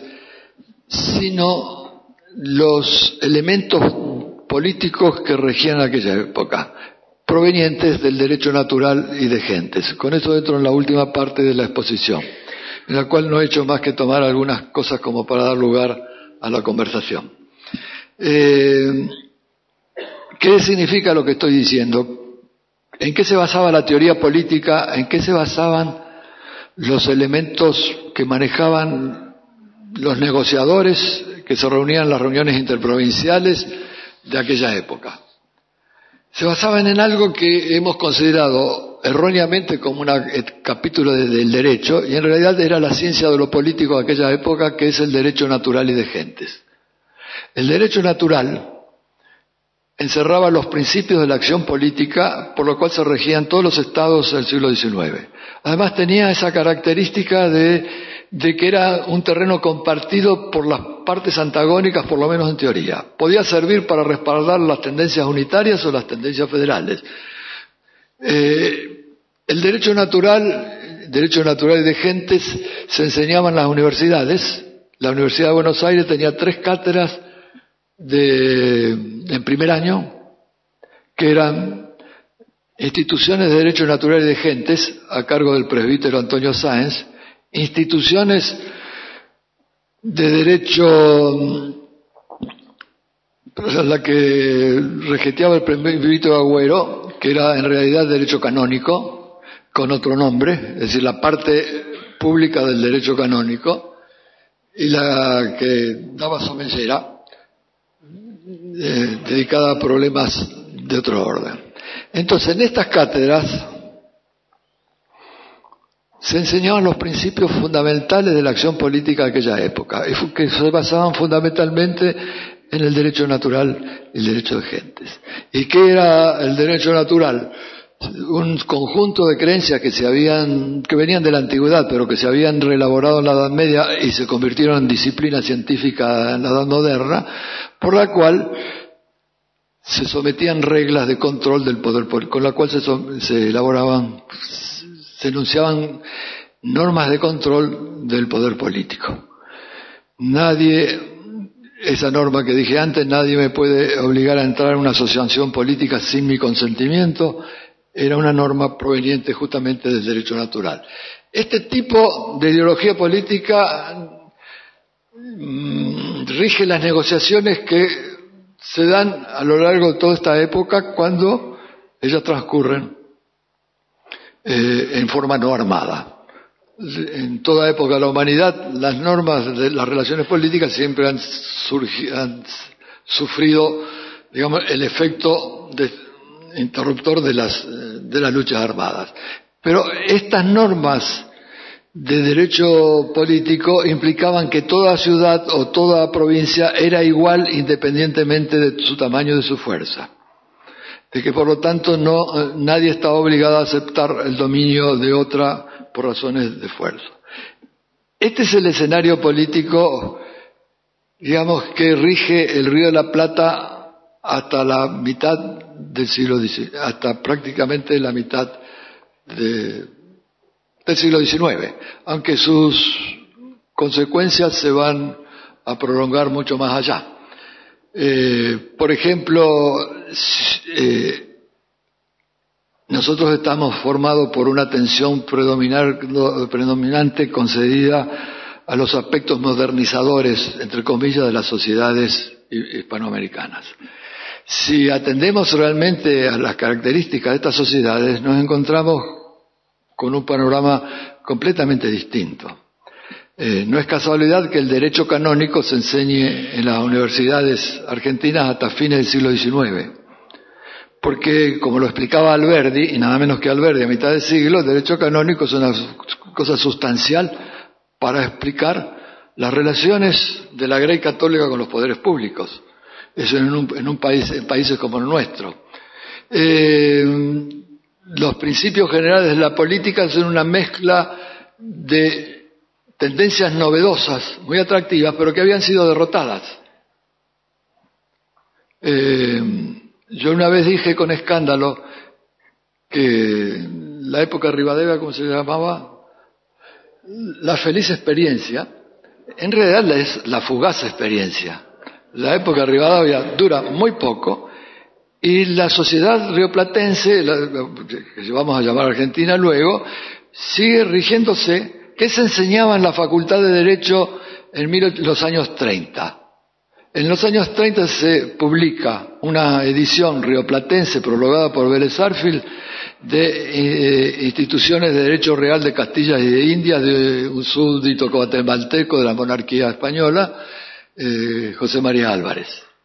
sino los elementos políticos que regían aquella época, provenientes del derecho natural y de gentes. Con eso entro en la última parte de la exposición, en la cual no he hecho más que tomar algunas cosas como para dar lugar a la conversación. Eh, ¿Qué significa lo que estoy diciendo? ¿En qué se basaba la teoría política? ¿En qué se basaban los elementos que manejaban los negociadores que se reunían en las reuniones interprovinciales de aquella época? Se basaban en algo que hemos considerado erróneamente como un capítulo de, del derecho, y en realidad era la ciencia de lo político de aquella época, que es el derecho natural y de gentes. El derecho natural encerraba los principios de la acción política por lo cual se regían todos los estados del siglo diecinueve. Además tenía esa característica de, de que era un terreno compartido por las partes antagónicas, por lo menos en teoría. Podía servir para respaldar las tendencias unitarias o las tendencias federales. Eh, el derecho natural, derecho natural y de gentes se enseñaba en las universidades. La Universidad de Buenos Aires tenía tres cátedras de, en primer año, que eran instituciones de derecho natural y de gentes, a cargo del presbítero Antonio Sáenz, instituciones de derecho, la que regenteaba el presbítero Agüero, que era en realidad derecho canónico, con otro nombre, es decir, la parte pública del derecho canónico, y la que daba Somellera, Eh, dedicada a problemas de otro orden. Entonces, en estas cátedras se enseñaban los principios fundamentales de la acción política de aquella época, y que se basaban fundamentalmente en el derecho natural y el derecho de gentes. ¿Y qué era el derecho natural? Un conjunto de creencias que se habían, que venían de la antigüedad, pero que se habían reelaborado en la Edad Media y se convirtieron en disciplina científica en la Edad Moderna, por la cual se sometían reglas de control del poder político, con la cual se, se elaboraban, se enunciaban normas de control del poder político. Nadie, esa norma que dije antes, nadie me puede obligar a entrar en una asociación política sin mi consentimiento, era una norma proveniente justamente del derecho natural. Este tipo de ideología política mmm, rige las negociaciones que se dan a lo largo de toda esta época, cuando ellas transcurren eh, en forma no armada. En toda época de la humanidad, las normas de las relaciones políticas siempre han, surgido, han sufrido, digamos, el efecto de, interruptor de las, de las luchas armadas. Pero estas normas de derecho político implicaban que toda ciudad o toda provincia era igual independientemente de su tamaño y de su fuerza. De que por lo tanto no, nadie estaba obligado a aceptar el dominio de otra por razones de fuerza. Este es el escenario político, digamos, que rige el Río de la Plata hasta la mitad del siglo diecinueve, hasta prácticamente la mitad de, del siglo diecinueve, aunque sus consecuencias se van a prolongar mucho más allá. Eh, por ejemplo, eh, nosotros estamos formados por una atención predominante concedida a los aspectos modernizadores, entre comillas, de las sociedades hispanoamericanas. Si atendemos realmente a las características de estas sociedades, nos encontramos con un panorama completamente distinto. Eh, no es casualidad que el derecho canónico se enseñe en las universidades argentinas hasta fines del siglo diecinueve, porque, como lo explicaba Alberdi, y nada menos que Alberdi a mitad del siglo, el derecho canónico es una cosa sustancial para explicar las relaciones de la Grey Católica con los poderes públicos. Eso en un, en un país, en países como el nuestro. Eh, los principios generales de la política son una mezcla de tendencias novedosas, muy atractivas, pero que habían sido derrotadas. Eh, yo una vez dije con escándalo que la época de Rivadavia, ¿cómo se llamaba? La feliz experiencia, en realidad es la fugaz experiencia. La época de Rivadavia dura muy poco y la sociedad rioplatense, la, que vamos a llamar Argentina luego, sigue rigiéndose, que se enseñaba en la Facultad de Derecho en mil, los años treinta. En los años treinta se publica una edición rioplatense prologada por Vélez Sarsfield de eh, instituciones de derecho real de Castilla y de Indias, de un súbdito guatemalteco de la monarquía española, eh, José María Álvarez.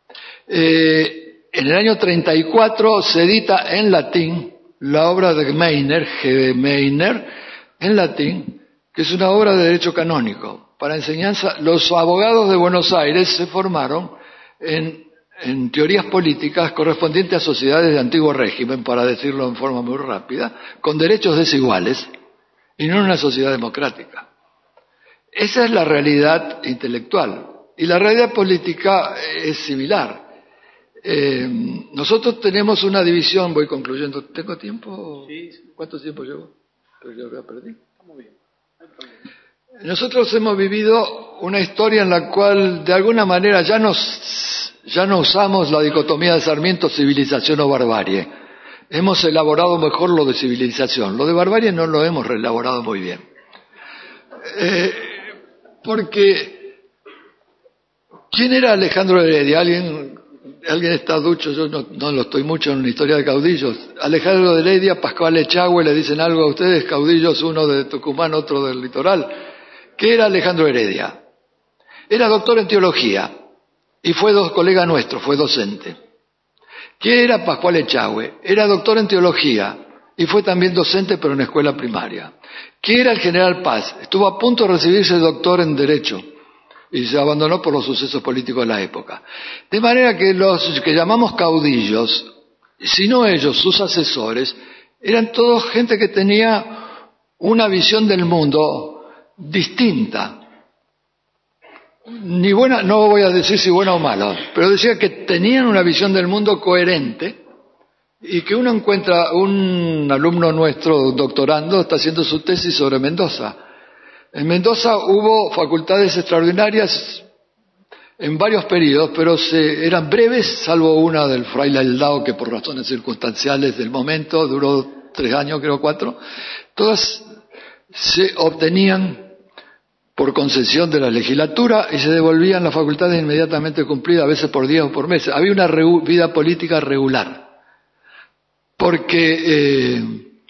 Eh, en el año treinta y cuatro se edita en latín la obra de Meiner, G. de Meiner, en latín, que es una obra de derecho canónico. Para enseñanza, los abogados de Buenos Aires se formaron en, en teorías políticas correspondientes a sociedades de antiguo régimen, para decirlo en forma muy rápida, con derechos desiguales, y no en una sociedad democrática. Esa es la realidad intelectual. Y la realidad política es similar. Eh, nosotros tenemos una división, voy concluyendo. ¿Tengo tiempo? Sí. ¿Cuánto tiempo llevo? Pues yo ya perdí. Estamos bien. Nosotros hemos vivido una historia en la cual de alguna manera ya, nos, ya no usamos la dicotomía de Sarmiento, civilización o barbarie. Hemos elaborado mejor lo de civilización. Lo de barbarie no lo hemos reelaborado muy bien. Eh, porque, ¿quién era Alejandro Heredia? ¿Alguien, alguien está ducho? Yo no, no lo estoy mucho en la historia de caudillos. Alejandro Heredia, Pascual Echagüe, ¿le dicen algo a ustedes? Caudillos, uno de Tucumán, otro del litoral. ¿Qué era Alejandro Heredia? Era doctor en teología y fue dos, colega nuestro, fue docente. ¿Qué era Pascual Echagüe? Era doctor en teología y fue también docente, pero en escuela primaria. ¿Qué era el general Paz? Estuvo a punto de recibirse doctor en Derecho y se abandonó por los sucesos políticos de la época. De manera que los que llamamos caudillos, si no ellos, sus asesores, eran todos gente que tenía una visión del mundo distinta, ni buena, no voy a decir si buena o mala, pero decía que tenían una visión del mundo coherente y que uno encuentra, un alumno nuestro doctorando está haciendo su tesis sobre Mendoza. En Mendoza hubo facultades extraordinarias en varios periodos, pero se, eran breves, salvo una del fraile Aldao, que por razones circunstanciales del momento duró tres años, creo cuatro. Todas se obtenían por concesión de la legislatura y se devolvían las facultades inmediatamente cumplidas, a veces por días o por meses. Había una vida política regular, porque eh,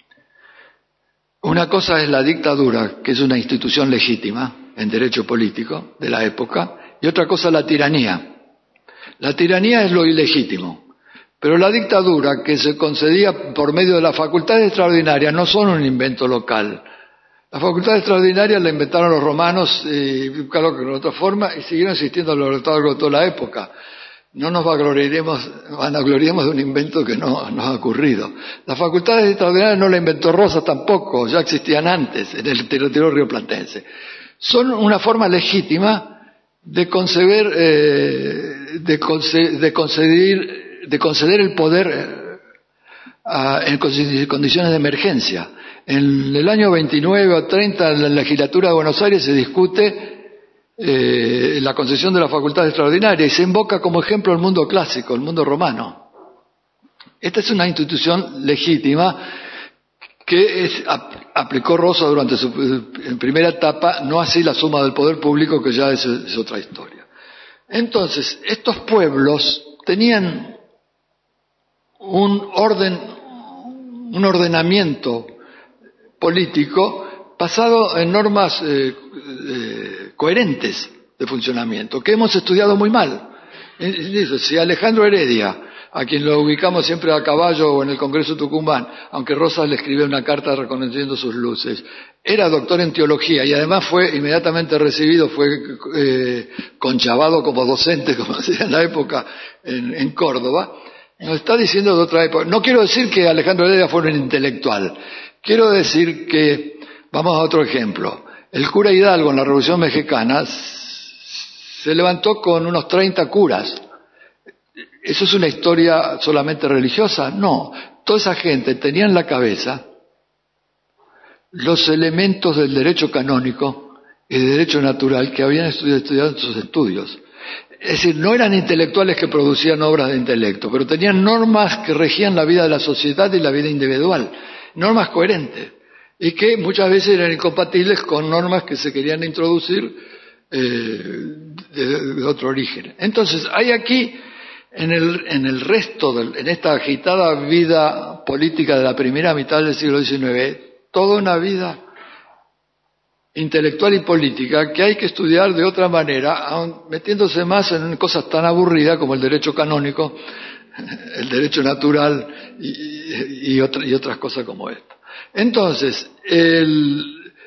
una cosa es la dictadura, que es una institución legítima en derecho político de la época, y otra cosa la tiranía. La tiranía es lo ilegítimo, pero la dictadura, que se concedía por medio de las facultades extraordinarias, no son un invento local. La facultad extraordinaria la inventaron los romanos, y claro que de otra forma, y siguieron existiendo a lo largo de toda la época. No nos vanagloriaremos, vanagloriemos de un invento que no nos ha ocurrido. Las facultades extraordinarias no la inventó Rosas tampoco, ya existían antes en el territorio rioplatense. Son una forma legítima de conceder, eh, de, conce, de, conceder, de conceder el poder eh, a, en condiciones de emergencia. En el año veintinueve o treinta, en la legislatura de Buenos Aires se discute eh, la concesión de la facultad extraordinaria y se invoca como ejemplo el mundo clásico, el mundo romano. Esta es una institución legítima que es, ap, aplicó Rosa durante su en primera etapa, no así la suma del poder público, que ya es, es otra historia. Entonces, estos pueblos tenían un orden, un ordenamiento político basado en normas eh, eh, coherentes de funcionamiento, que hemos estudiado muy mal. Si Alejandro Heredia a quien lo ubicamos siempre a caballo o en el Congreso de Tucumán, aunque Rosas le escribió una carta reconociendo sus luces. Era doctor en teología y además fue inmediatamente recibido, fue eh, conchavado como docente, como decía en la época, en, en Córdoba. Nos está diciendo de otra época. No quiero decir que Alejandro Heredia fuera un intelectual. Quiero decir que, vamos a otro ejemplo. El cura Hidalgo en la Revolución Mexicana se levantó con unos treinta curas. ¿Eso es una historia solamente religiosa? No. Toda esa gente tenía en la cabeza los elementos del derecho canónico y del derecho natural que habían estudiado, estudiado en sus estudios. Es decir, no eran intelectuales que producían obras de intelecto, pero tenían normas que regían la vida de la sociedad y la vida individual, normas coherentes, y que muchas veces eran incompatibles con normas que se querían introducir eh, de, de otro origen. Entonces, hay aquí, en el, en el resto, de, en esta agitada vida política de la primera mitad del siglo diecinueve, toda una vida intelectual y política que hay que estudiar de otra manera, metiéndose más en cosas tan aburridas como el derecho canónico, el derecho natural y, y, otra, y otras cosas como esta. Entonces, el,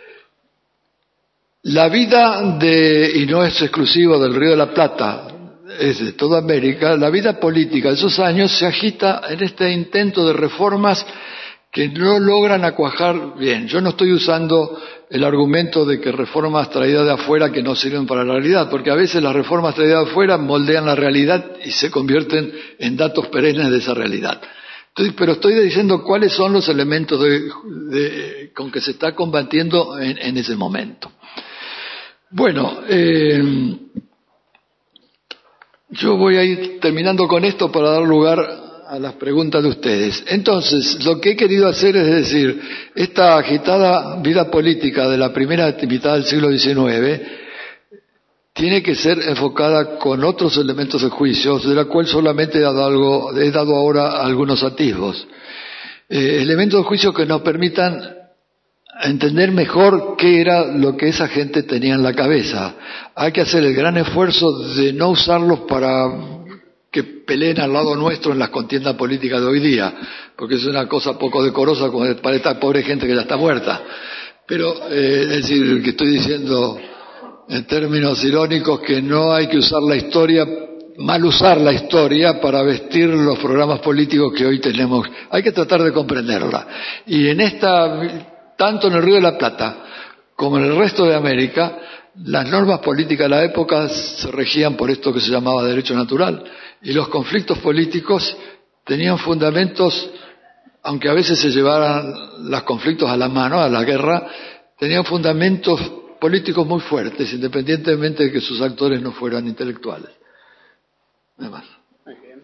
la vida de, y no es exclusivo del Río de la Plata, es de toda América, la vida política de esos años se agita en este intento de reformas que no logran acuajar bien. Yo no estoy usando el argumento de que reformas traídas de afuera que no sirven para la realidad, porque a veces las reformas traídas de afuera moldean la realidad y se convierten en datos perennes de esa realidad. Entonces, pero estoy diciendo cuáles son los elementos de, de, con que se está combatiendo en, en ese momento. Bueno, eh, yo voy a ir terminando con esto para dar lugar a las preguntas de ustedes. Entonces, lo que he querido hacer es decir, esta agitada vida política de la primera mitad del siglo diecinueve tiene que ser enfocada con otros elementos de juicio, de la cual solamente he dado, algo, he dado ahora algunos atisbos. Eh, elementos de juicio que nos permitan entender mejor qué era lo que esa gente tenía en la cabeza. Hay que hacer el gran esfuerzo de no usarlos para que peleen al lado nuestro en las contiendas políticas de hoy día, porque es una cosa poco decorosa para esta pobre gente que ya está muerta. Pero, eh, es decir, que estoy diciendo en términos irónicos que no hay que usar la historia, mal usar la historia para vestir los programas políticos que hoy tenemos. Hay que tratar de comprenderla. Y en esta, tanto en el Río de la Plata como en el resto de América, las normas políticas de la época se regían por esto que se llamaba derecho natural. Y los conflictos políticos tenían fundamentos, aunque a veces se llevaran los conflictos a la mano, a la guerra, tenían fundamentos políticos muy fuertes, independientemente de que sus actores no fueran intelectuales. Nada más. Muy bien.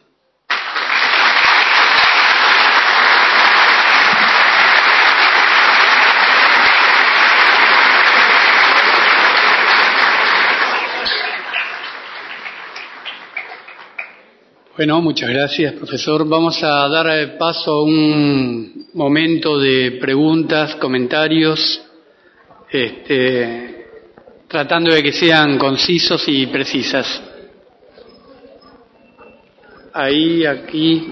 Bueno, muchas gracias, profesor. Vamos a dar paso a un momento de preguntas, comentarios, este, tratando de que sean concisos y precisas. Ahí, aquí,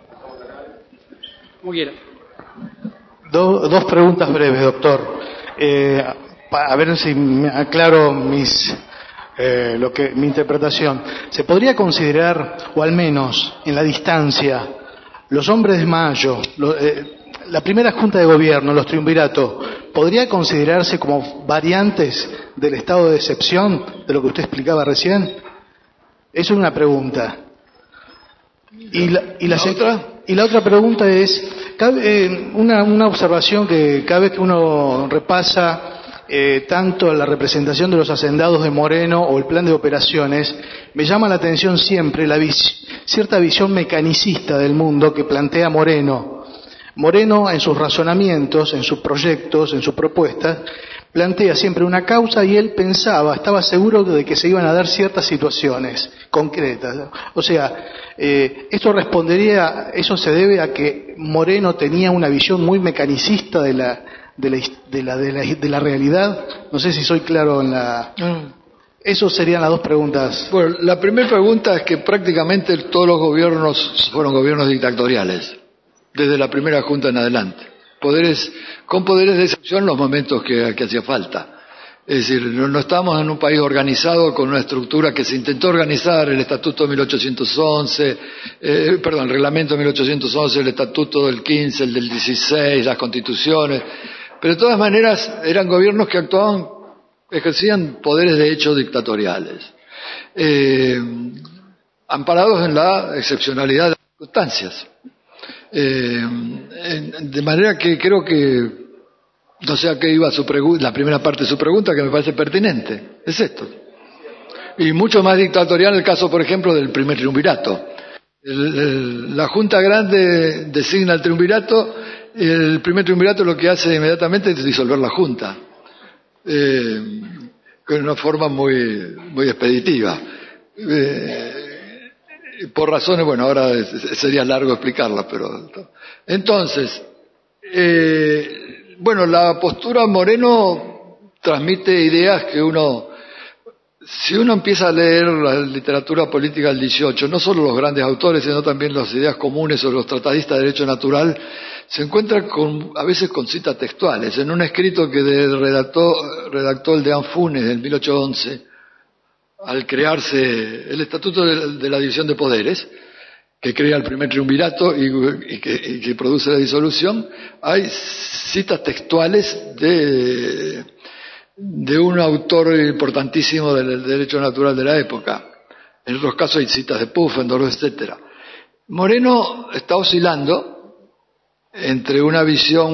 como quiera. Do, dos preguntas breves, doctor. Eh, a ver si me aclaro mis... Eh, lo que mi interpretación. ¿Se podría considerar, o al menos en la distancia, los hombres de Mayo, lo, eh, la primera junta de gobierno, los triunviratos, podría considerarse como variantes del estado de excepción de lo que usted explicaba recién? Eso es una pregunta. Y la, y la, ¿La otra? Y la otra pregunta es, cabe, eh, una, una observación que cada vez que uno repasa Eh, tanto la representación de los hacendados de Moreno o el plan de operaciones, me llama la atención siempre la vis- cierta visión mecanicista del mundo que plantea Moreno. Moreno, en sus razonamientos, en sus proyectos, en sus propuestas, plantea siempre una causa y él pensaba, estaba seguro de que se iban a dar ciertas situaciones concretas. O sea, eh, esto respondería, eso se debe a que Moreno tenía una visión muy mecanicista de la De la, de, la, de, la, de la realidad. No sé si soy claro en la... Esas serían las dos preguntas. Bueno, la primera pregunta es que prácticamente todos los gobiernos fueron gobiernos dictatoriales, desde la primera junta en adelante. Poderes, con poderes de excepción en los momentos que, que hacía falta. Es decir, no, no estamos en un país organizado con una estructura que se intentó organizar, el Estatuto de mil ochocientos once, eh, perdón, el Reglamento de mil ochocientos once, el Estatuto del quince, el del dieciséis, las constituciones, pero de todas maneras eran gobiernos que actuaban, ejercían poderes de hecho dictatoriales, eh, amparados en la excepcionalidad de las circunstancias. Eh, de manera que creo que no sé a qué iba su pregunta, la primera parte de su pregunta, que me parece pertinente, es esto. Y mucho más dictatorial el caso, por ejemplo, del primer triunvirato. El, el, la Junta Grande designa el triunvirato, y el primer triunvirato lo que hace inmediatamente es disolver la Junta, eh, con una forma muy, muy expeditiva. Eh, por razones, bueno, ahora sería largo explicarla, pero... Entonces, eh, bueno, la postura Moreno transmite ideas que uno, si uno empieza a leer la literatura política del dieciocho, no solo los grandes autores, sino también las ideas comunes o los tratadistas de derecho natural, se encuentra con, a veces con citas textuales. En un escrito que redactó, redactó el deán Funes en mil ochocientos once, al crearse el Estatuto de, de la División de Poderes, que crea el primer triunvirato y, y, que, y que produce la disolución, hay citas textuales de, de un autor importantísimo del, del derecho natural de la época. En otros casos hay citas de Pufendorf, etcétera. Moreno está oscilando entre una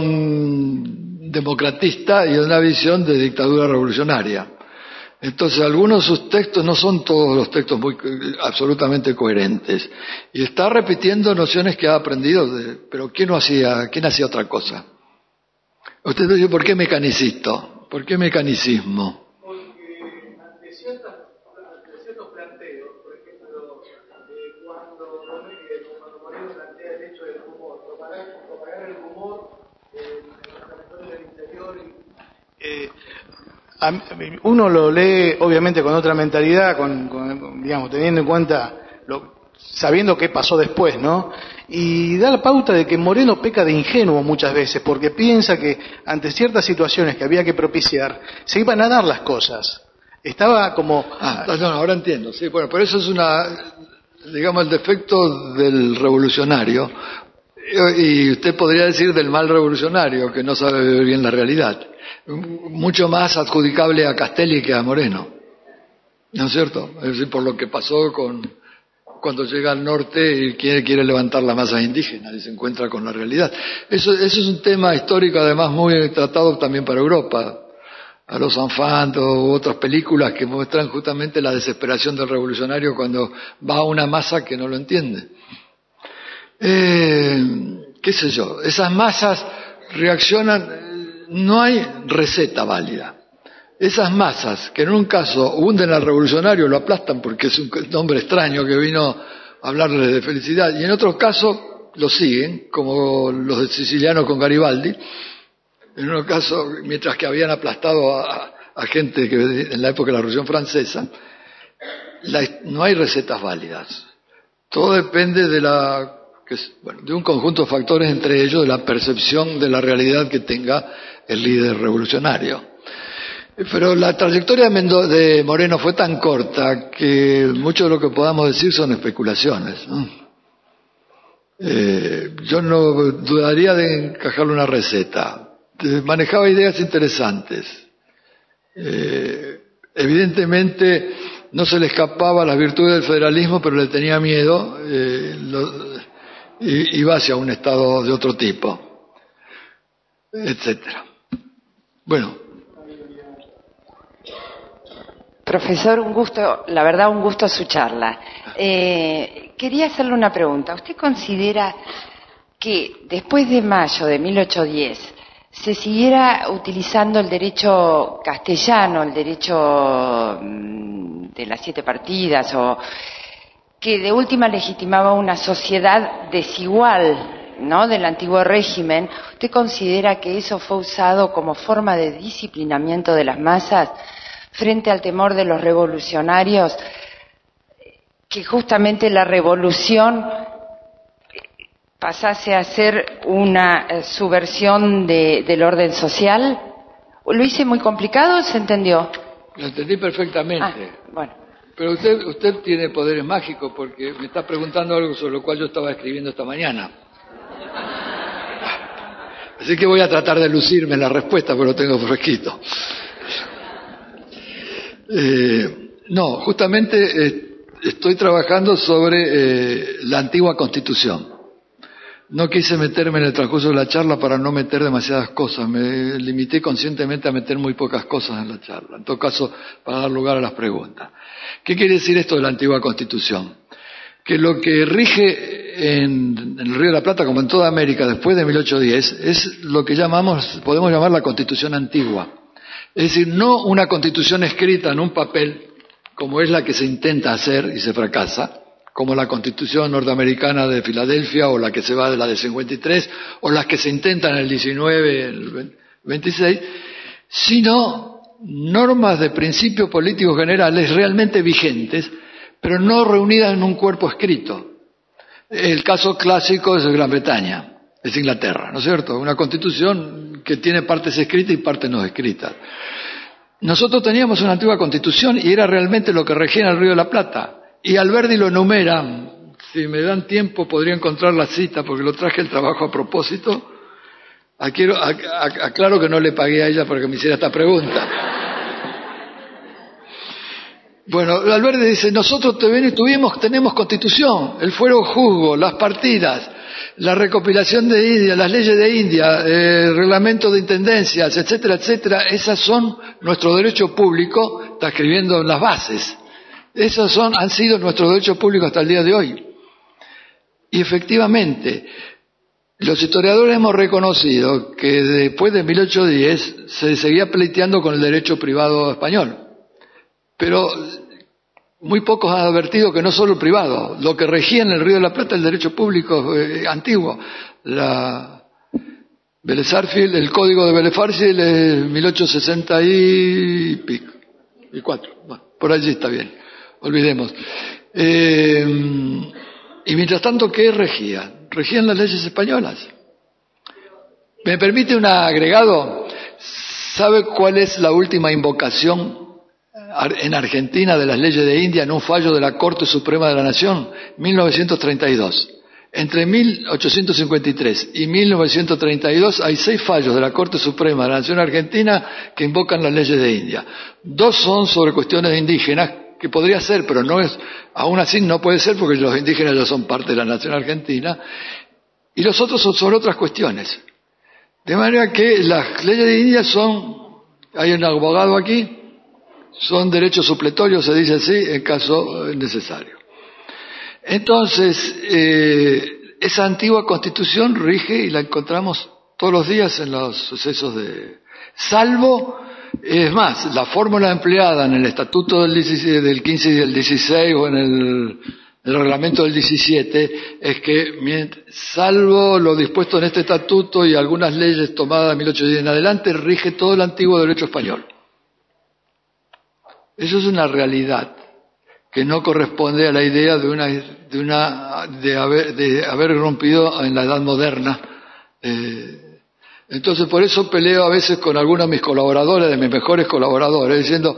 visión democratista y una visión de dictadura revolucionaria. Entonces, algunos de sus textos no son todos los textos muy absolutamente coherentes, y está repitiendo nociones que ha aprendido, de, pero ¿quién no hacía, quién hacía otra cosa? Usted dice, ¿por qué mecanicista? ¿Por qué mecanicismo? Porque ante, ciertas, ante ciertos planteos, por ejemplo, eh, cuando, cuando Moreno plantea el hecho del rumor, propagar, propagar el rumor eh, en los territorios del interior, y, eh, uno lo lee obviamente con otra mentalidad, con, con, digamos, teniendo en cuenta, lo, sabiendo qué pasó después, ¿no? Y da la pauta de que Moreno peca de ingenuo muchas veces, porque piensa que ante ciertas situaciones que había que propiciar, se iban a dar las cosas. Estaba como... Ah, no, ahora entiendo, sí, bueno, pero eso es una, digamos, el defecto del revolucionario, y usted podría decir del mal revolucionario, que no sabe ver bien la realidad. Mucho más adjudicable a Castelli que a Moreno, ¿no es cierto? Es decir, por lo que pasó con cuando llega al norte y quiere, quiere levantar la masa indígena y se encuentra con la realidad. Eso, eso es un tema histórico, además, muy tratado también para Europa. A los Enfants u otras películas que muestran justamente la desesperación del revolucionario cuando va a una masa que no lo entiende. Eh, qué sé yo, esas masas reaccionan... No hay receta válida. Esas masas que en un caso hunden al revolucionario, lo aplastan porque es un nombre extraño que vino a hablarles de felicidad, y en otros casos lo siguen, como los de sicilianos con Garibaldi, en unos casos, mientras que habían aplastado a, a gente que en la época de la Revolución Francesa. La, no hay recetas válidas. Todo depende de la que es, bueno, de un conjunto de factores, entre ellos de la percepción de la realidad que tenga el líder revolucionario. Pero la trayectoria de Moreno fue tan corta que mucho de lo que podamos decir son especulaciones, ¿no? Eh, yo no dudaría de encajarle una receta. Manejaba ideas interesantes. Eh, evidentemente no se le escapaba las virtudes del federalismo, pero le tenía miedo. Eh, lo, y iba hacia un estado de otro tipo, etcétera. Bueno. Profesor, un gusto, la verdad un gusto su charla. Eh, quería hacerle una pregunta. ¿Usted considera que después de mayo de mil ochocientos diez se siguiera utilizando el derecho castellano, el derecho de las siete partidas, o que de última legitimaba una sociedad desigual, ¿no?, del antiguo régimen? ¿Usted considera que eso fue usado como forma de disciplinamiento de las masas frente al temor de los revolucionarios, que justamente la revolución pasase a ser una eh, subversión de, del orden social? ¿Lo hice muy complicado o se entendió? Lo entendí perfectamente. Ah, bueno. Pero usted, usted tiene poderes mágicos porque me está preguntando algo sobre lo cual yo estaba escribiendo esta mañana. Así que voy a tratar de lucirme en la respuesta, porque lo tengo fresquito. Eh, no, justamente eh, estoy trabajando sobre eh, la antigua Constitución. No quise meterme en el transcurso de la charla para no meter demasiadas cosas. Me limité conscientemente a meter muy pocas cosas en la charla. En todo caso, para dar lugar a las preguntas. ¿Qué quiere decir esto de la antigua Constitución? Que lo que rige en, en el Río de la Plata, como en toda América, después de mil ochocientos diez, es lo que llamamos, podemos llamar la Constitución antigua. Es decir, no una Constitución escrita en un papel, como es la que se intenta hacer y se fracasa, como la Constitución norteamericana de Filadelfia, o la que se va de la de cincuenta y tres, o las que se intentan en el diecinueve, el veintiséis, sino normas de principios políticos generales realmente vigentes, pero no reunidas en un cuerpo escrito. El caso clásico es Gran Bretaña, es Inglaterra, ¿no es cierto? Una Constitución que tiene partes escritas y partes no escritas. Nosotros teníamos una antigua Constitución y era realmente lo que regía en el Río de la Plata. Y Alberdi lo enumera, si me dan tiempo podría encontrar la cita porque lo traje el trabajo a propósito. Aclaro, aclaro que no le pagué a ella para que me hiciera esta pregunta. Bueno, Alberdi dice, nosotros tuvimos, tenemos Constitución, el fuero juzgo, las partidas, la recopilación de India, las leyes de India, el reglamento de intendencias, etcétera, etcétera. Esas son nuestro derecho público, está escribiendo en las bases. Esos son, han sido nuestros derechos públicos hasta el día de hoy. Y efectivamente, los historiadores hemos reconocido que después de mil ochocientos diez se seguía pleiteando con el derecho privado español. Pero muy pocos han advertido que no solo el privado, lo que regía en el Río de la Plata el derecho público eh, antiguo. La Vélez Sarsfield, el código de Vélez Sarsfield es mil ochocientos sesenta y pico, y cuatro, bueno, por allí está bien. Olvidemos. Eh, y mientras tanto, ¿qué regía? Regían las leyes españolas. ¿Me permite un agregado? ¿Sabe cuál es la última invocación en Argentina de las leyes de India en un fallo de la Corte Suprema de la Nación? mil novecientos treinta y dos. Entre mil ochocientos cincuenta y tres y mil novecientos treinta y dos hay seis fallos de la Corte Suprema de la Nación Argentina que invocan las leyes de India. Dos son sobre cuestiones de indígenas, que podría ser, pero no es, aún así no puede ser porque los indígenas ya son parte de la nación argentina, y los otros son sobre otras cuestiones. De manera que las leyes de India son, hay un abogado aquí, son derechos supletorios, se dice así, en caso necesario. Entonces, eh, esa antigua Constitución rige y la encontramos todos los días en los sucesos de... Salvo... Es más, la fórmula empleada en el estatuto del, dieciséis, del quince y del dieciséis o en el, el reglamento del diecisiete es que, salvo lo dispuesto en este estatuto y algunas leyes tomadas de mil ochocientos diez en adelante, rige todo el antiguo derecho español. Eso es una realidad que no corresponde a la idea de una de una de haber, de haber rompido en la edad moderna. Eh, Entonces, por eso peleo a veces con algunos de mis colaboradores, de mis mejores colaboradores, diciendo,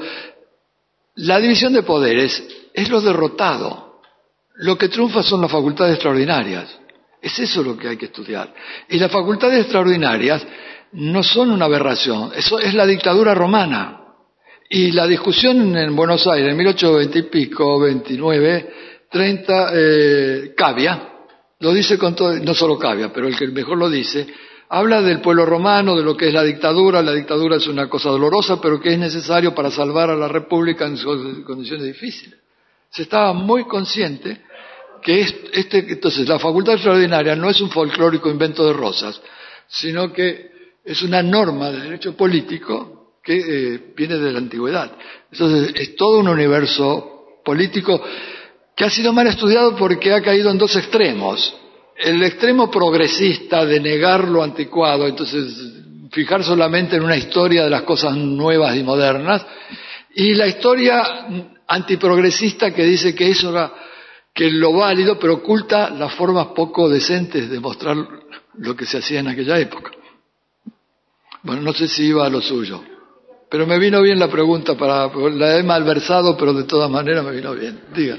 la división de poderes es lo derrotado. Lo que triunfa son las facultades extraordinarias. Es eso lo que hay que estudiar. Y las facultades extraordinarias no son una aberración, eso es la dictadura romana. Y la discusión en Buenos Aires, en mil ochocientos veinte y pico, veintinueve, treinta, eh, Cavia, lo dice con todo, no solo Cavia, pero el que mejor lo dice, habla del pueblo romano, de lo que es la dictadura. La dictadura es una cosa dolorosa, pero que es necesario para salvar a la República en condiciones difíciles. Se estaba muy consciente que este, entonces la facultad extraordinaria no es un folclórico invento de Rosas, sino que es una norma de derecho político que eh, viene de la antigüedad. Entonces es todo un universo político que ha sido mal estudiado porque ha caído en dos extremos. El extremo progresista de negar lo anticuado, entonces fijar solamente en una historia de las cosas nuevas y modernas, y la historia antiprogresista que dice que eso era que es lo válido, pero oculta las formas poco decentes de mostrar lo que se hacía en aquella época. Bueno, no sé si iba a lo suyo, pero me vino bien la pregunta, para la he malversado, pero de todas maneras me vino bien. Diga.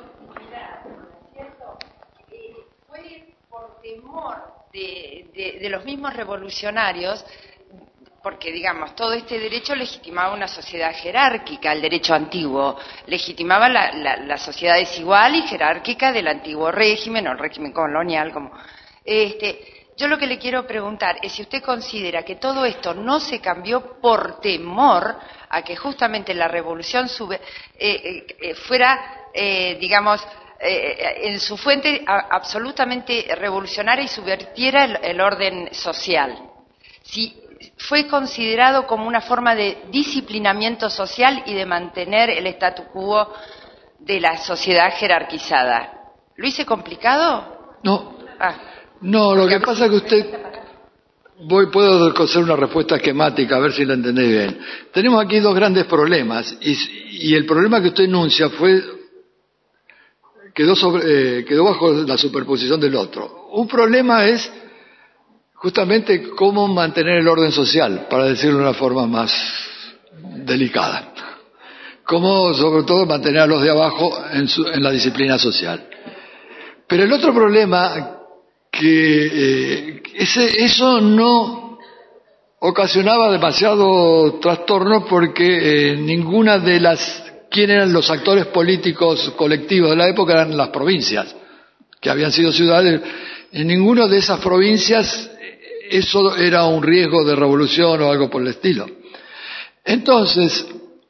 Fue por temor de, de, de los mismos revolucionarios, porque, digamos, todo este derecho legitimaba una sociedad jerárquica, el derecho antiguo, legitimaba la, la, la sociedad desigual y jerárquica del antiguo régimen, o el régimen colonial, como... Este, yo lo que le quiero preguntar es si usted considera que todo esto no se cambió por temor a que justamente la revolución sube, eh, eh, fuera, eh, digamos, eh, en su fuente a, absolutamente revolucionaria y subvertiera el, el orden social. Si fue considerado como una forma de disciplinamiento social y de mantener el statu quo de la sociedad jerarquizada. ¿Lo hice complicado? No, ah. no, lo que pasa es que usted... Voy, puedo hacer una respuesta esquemática, a ver si la entendéis bien. Tenemos aquí dos grandes problemas, y, y el problema que usted enuncia fue quedó, sobre, eh, quedó bajo la superposición del otro. Un problema es justamente cómo mantener el orden social, para decirlo de una forma más delicada. Cómo, sobre todo, mantener a los de abajo en, su, en la disciplina social. Pero el otro problema, que eh, ese, eso no ocasionaba demasiado trastorno porque eh, ninguna de las... ¿Quién eran los actores políticos colectivos de la época? Eran las provincias, que habían sido ciudades. En ninguna de esas provincias eso era un riesgo de revolución o algo por el estilo. Entonces,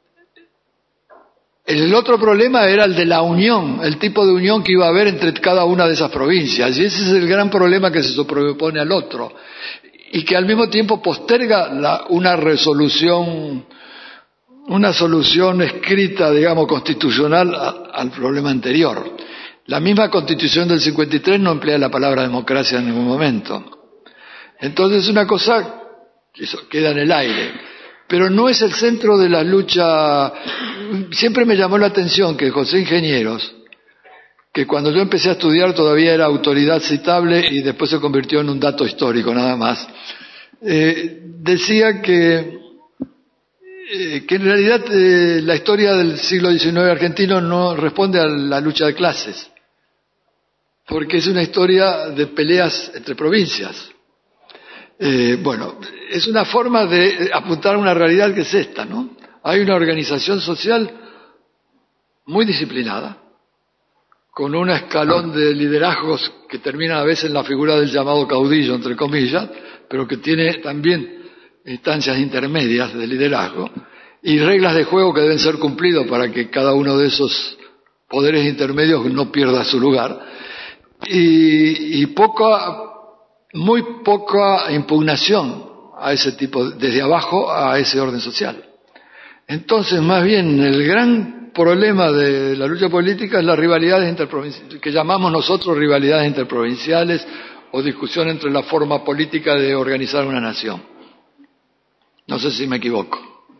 el otro problema era el de la unión, el tipo de unión que iba a haber entre cada una de esas provincias. Y ese es el gran problema que se sobrepone al otro. Y que al mismo tiempo posterga la, una resolución, una solución escrita, digamos, constitucional a, al problema anterior. La misma Constitución del cincuenta y tres no emplea la palabra democracia en ningún momento. Entonces es una cosa que queda en el aire, pero no es el centro de la lucha. Siempre me llamó la atención que José Ingenieros, que cuando yo empecé a estudiar todavía era autoridad citable y después se convirtió en un dato histórico nada más, eh, decía que, eh, que en realidad eh, la historia del siglo diecinueve argentino no responde a la lucha de clases, porque es una historia de peleas entre provincias. Eh, bueno, es una forma de apuntar a una realidad que es esta, ¿no? Hay una organización social muy disciplinada, con un escalón de liderazgos que termina a veces en la figura del llamado caudillo, entre comillas, pero que tiene también instancias intermedias de liderazgo, y reglas de juego que deben ser cumplidas para que cada uno de esos poderes intermedios no pierda su lugar, y, y poca... muy poca impugnación a ese tipo, desde abajo a ese orden social. Entonces, más bien, el gran problema de la lucha política es las rivalidades interprovinciales, que llamamos nosotros rivalidades interprovinciales o discusión entre la forma política de organizar una nación. No sé si me equivoco.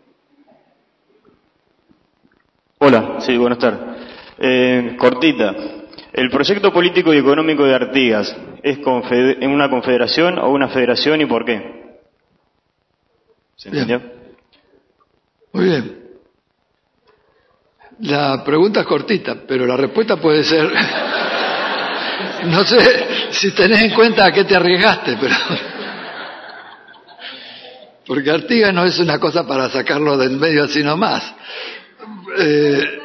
Hola, sí, buenas tardes. Eh, cortita. El proyecto político y económico de Artigas, ¿es en una confederación o una federación y por qué? ¿Se entendió? Bien. Muy bien. La pregunta es cortita, pero la respuesta puede ser... No sé si tenés en cuenta a qué te arriesgaste, pero... Porque Artigas no es una cosa para sacarlo del medio así nomás. Eh...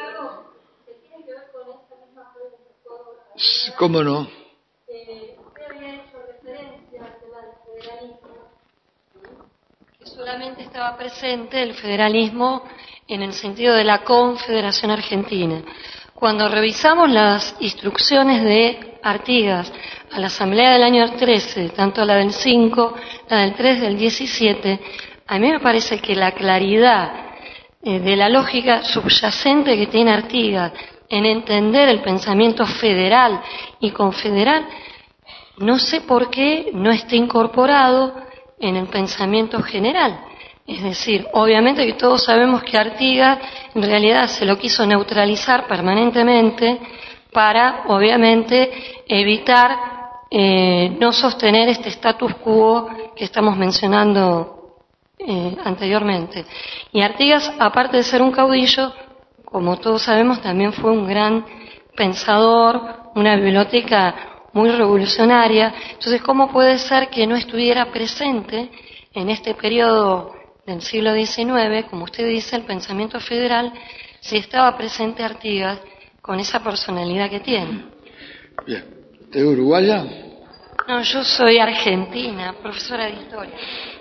¿Cómo no? Eh, usted había hecho referencia al tema del federalismo, que solamente estaba presente el federalismo en el sentido de la Confederación Argentina. Cuando revisamos las instrucciones de Artigas a la Asamblea del año trece, tanto la del cinco, la del tres, del diecisiete, a mí me parece que la claridad eh, de la lógica subyacente que tiene Artigas en entender el pensamiento federal y confederal, no sé por qué no está incorporado en el pensamiento general. Es decir, obviamente que todos sabemos que Artigas en realidad se lo quiso neutralizar permanentemente para, obviamente, evitar eh, no sostener este status quo que estamos mencionando eh, anteriormente. Y Artigas, aparte de ser un caudillo, como todos sabemos, también fue un gran pensador, una biblioteca muy revolucionaria. Entonces, ¿cómo puede ser que no estuviera presente en este periodo del siglo diecinueve, como usted dice, el pensamiento federal, si estaba presente Artigas con esa personalidad que tiene? Bien. ¿Usted es uruguaya? No, yo soy argentina, profesora de historia.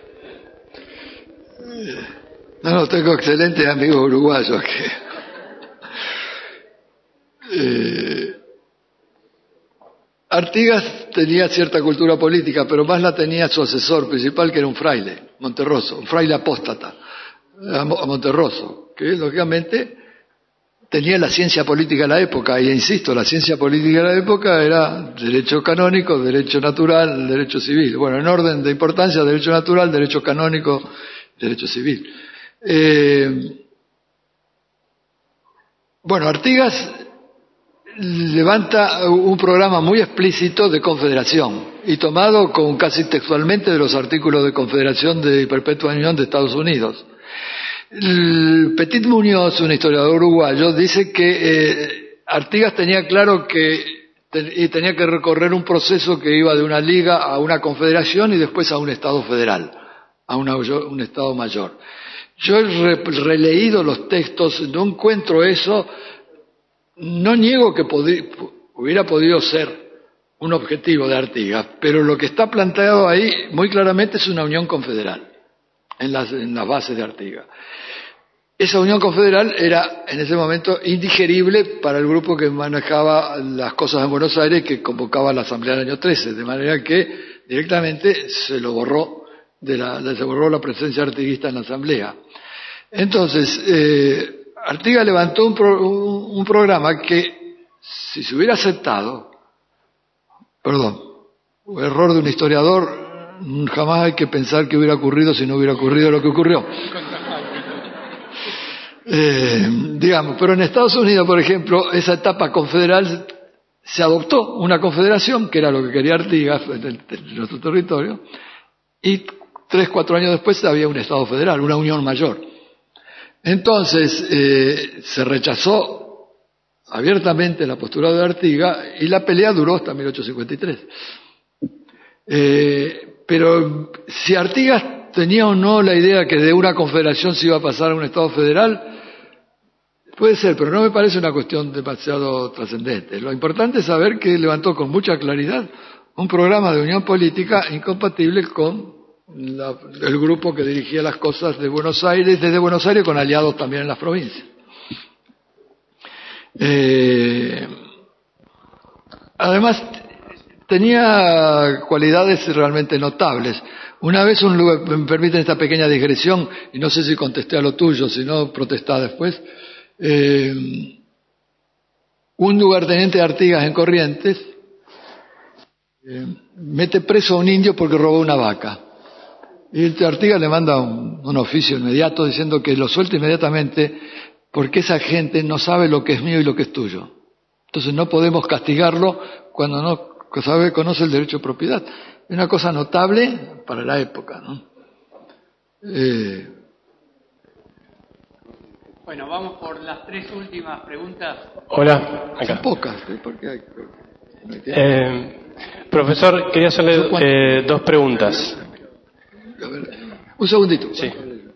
No, no, tengo excelentes amigos uruguayos que... Eh, Artigas tenía cierta cultura política, pero más la tenía su asesor principal, que era un fraile, Monterroso, un fraile apóstata, a Monterroso, que lógicamente tenía la ciencia política de la época, y insisto, la ciencia política de la época era derecho canónico, derecho natural, derecho civil. Bueno, en orden de importancia, derecho natural, derecho canónico, derecho civil. Eh, bueno, Artigas levanta un programa muy explícito de confederación y tomado con casi textualmente de los artículos de confederación de Perpetua Unión de Estados Unidos. El Petit Muñoz, un historiador uruguayo, dice que eh, Artigas tenía claro que te, tenía que recorrer un proceso que iba de una liga a una confederación y después a un estado federal, a una, un estado mayor. Yo he re, releído los textos, no encuentro eso. No niego que podi- hubiera podido ser un objetivo de Artigas, pero lo que está planteado ahí muy claramente es una unión confederal en las, en las bases de Artigas. Esa unión confederal era en ese momento indigerible para el grupo que manejaba las cosas en Buenos Aires, que convocaba la Asamblea del año trece, de manera que directamente se lo borró de la, se borró la presencia artiguista en la Asamblea. Entonces, eh, Artigas levantó un, pro, un, un programa que, si se hubiera aceptado, perdón, error de un historiador, jamás hay que pensar que hubiera ocurrido si no hubiera ocurrido lo que ocurrió. Eh, digamos, pero en Estados Unidos, por ejemplo, esa etapa confederal se adoptó una confederación, que era lo que quería Artigas en, en nuestro territorio, y tres, cuatro años después había un Estado federal, una unión mayor. Entonces, eh, se rechazó abiertamente la postura de Artigas y la pelea duró hasta mil ochocientos cincuenta y tres. Eh, pero si Artigas tenía o no la idea que de una confederación se iba a pasar a un Estado federal, puede ser, pero no me parece una cuestión demasiado trascendente. Lo importante es saber que levantó con mucha claridad un programa de unión política incompatible con La, el grupo que dirigía las cosas de Buenos Aires, desde Buenos Aires, con aliados también en las provincias. Eh, además, tenía cualidades realmente notables. Una vez, un lugar, me permiten esta pequeña digresión, y no sé si contesté a lo tuyo, si no, protestá después. Eh, un lugarteniente de Artigas en Corrientes eh, mete preso a un indio porque robó una vaca. Y Artigas le manda un, un oficio inmediato diciendo que lo suelte inmediatamente porque esa gente no sabe lo que es mío y lo que es tuyo. Entonces no podemos castigarlo cuando no sabe, conoce el derecho de propiedad. Es una cosa notable para la época, ¿no? Eh... Bueno, vamos por las tres últimas preguntas. Hola, acá. Son pocas, ¿eh? Porque hay... eh, profesor, quería hacerle eh, dos preguntas. A ver, un segundito. Sí.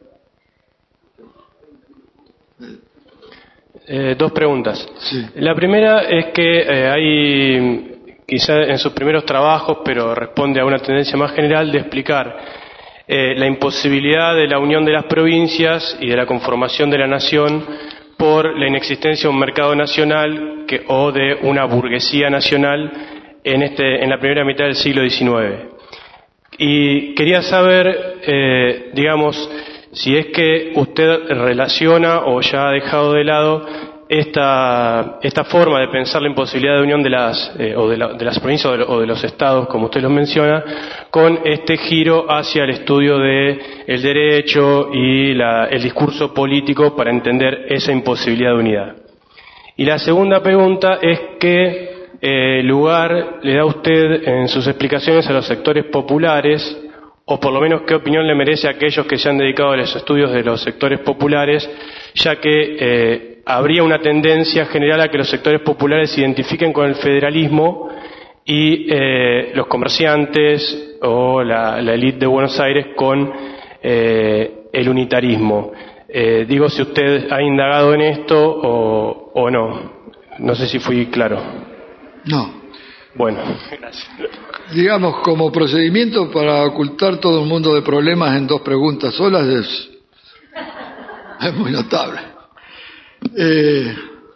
Eh, dos preguntas. Sí. La primera es que eh, hay, quizá en sus primeros trabajos, pero responde a una tendencia más general de explicar eh, la imposibilidad de la unión de las provincias y de la conformación de la nación por la inexistencia de un mercado nacional que, o de una burguesía nacional en, este, en la primera mitad del siglo diecinueve. Y quería saber, eh, digamos, si es que usted relaciona o ya ha dejado de lado esta, esta forma de pensar la imposibilidad de unión de las, eh, o de, la, de las provincias o de, o de los estados, como usted lo menciona, con este giro hacia el estudio de el derecho y la, el discurso político para entender esa imposibilidad de unidad. Y la segunda pregunta es qué eh, lugar le da usted en sus explicaciones a los sectores populares, o por lo menos qué opinión le merece a aquellos que se han dedicado a los estudios de los sectores populares, ya que eh, habría una tendencia general a que los sectores populares se identifiquen con el federalismo y eh, los comerciantes o la, la élite de Buenos Aires con eh, el unitarismo. Eh, digo si usted ha indagado en esto o, o no. No sé si fui claro. No. Bueno, gracias. Digamos, como procedimiento para ocultar todo un mundo de problemas en dos preguntas solas es, es muy notable. Eh,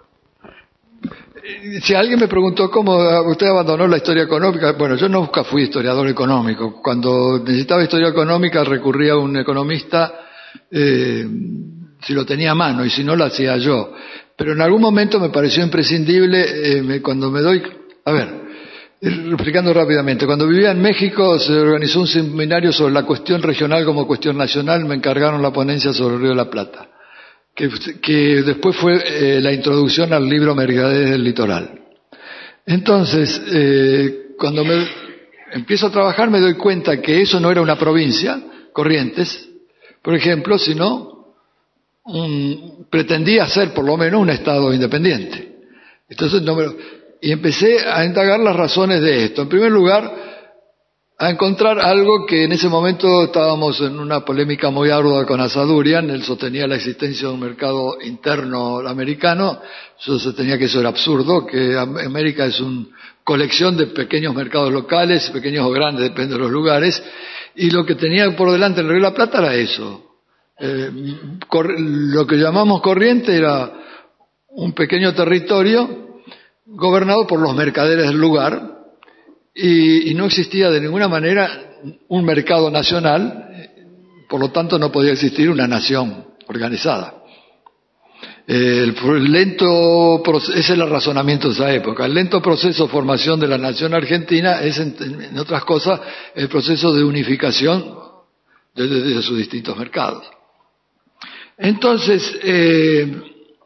si alguien me preguntó cómo usted abandonó la historia económica, bueno, yo nunca fui historiador económico. Cuando necesitaba historia económica recurría a un economista eh, si lo tenía a mano, y si no lo hacía yo. Pero en algún momento me pareció imprescindible, eh, me, cuando me doy... A ver, explicando rápidamente, cuando vivía en México se organizó un seminario sobre la cuestión regional como cuestión nacional, me encargaron la ponencia sobre el Río de la Plata, que, que después fue eh, la introducción al libro Mercaderes del Litoral. Entonces, eh, cuando me empiezo a trabajar me doy cuenta que eso no era una provincia, Corrientes, por ejemplo, sino un, pretendía ser por lo menos un estado independiente. Entonces no me, y empecé a indagar las razones de esto. En primer lugar, a encontrar algo que en ese momento estábamos en una polémica muy ardua con Asadurian. Él sostenía la existencia de un mercado interno americano. Yo sostenía que eso era absurdo, que América es una colección de pequeños mercados locales, pequeños o grandes, depende de los lugares, y lo que tenía por delante el Río de la Plata era eso. Eh, lo que llamamos Corrientes era un pequeño territorio gobernado por los mercaderes del lugar, y, y no existía de ninguna manera un mercado nacional, por lo tanto no podía existir una nación organizada. El, el lento, ese es el razonamiento de esa época. El lento proceso de formación de la nación argentina es, en, en otras cosas, el proceso de unificación de, de, de sus distintos mercados. Entonces, eh,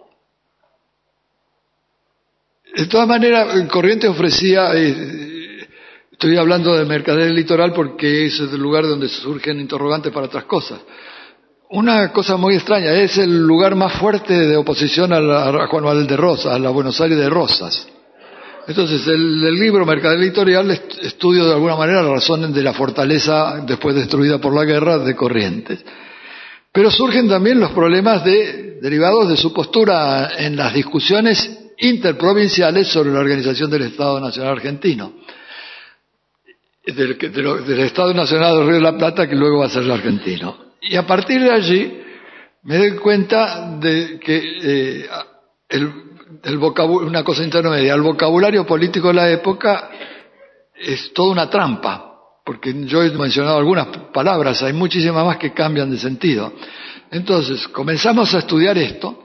de todas maneras, Corrientes ofrecía, eh, estoy hablando de Mercader del Litoral porque es el lugar donde surgen interrogantes para otras cosas. Una cosa muy extraña, es el lugar más fuerte de oposición a, la, a Juan Manuel de Rosas, a la Buenos Aires de Rosas. Entonces, el, el libro Mercader del Litoral estudio de alguna manera las razones de la fortaleza después destruida por la guerra de Corrientes. Pero surgen también los problemas de, derivados de su postura en las discusiones interprovinciales sobre la organización del Estado Nacional Argentino, del, de lo, del Estado Nacional del Río de la Plata, que luego va a ser el argentino. Y a partir de allí me doy cuenta de que eh, el, el vocabulario, una cosa intermedia, el vocabulario político de la época es toda una trampa, porque yo he mencionado algunas palabras, hay muchísimas más que cambian de sentido. Entonces, comenzamos a estudiar esto,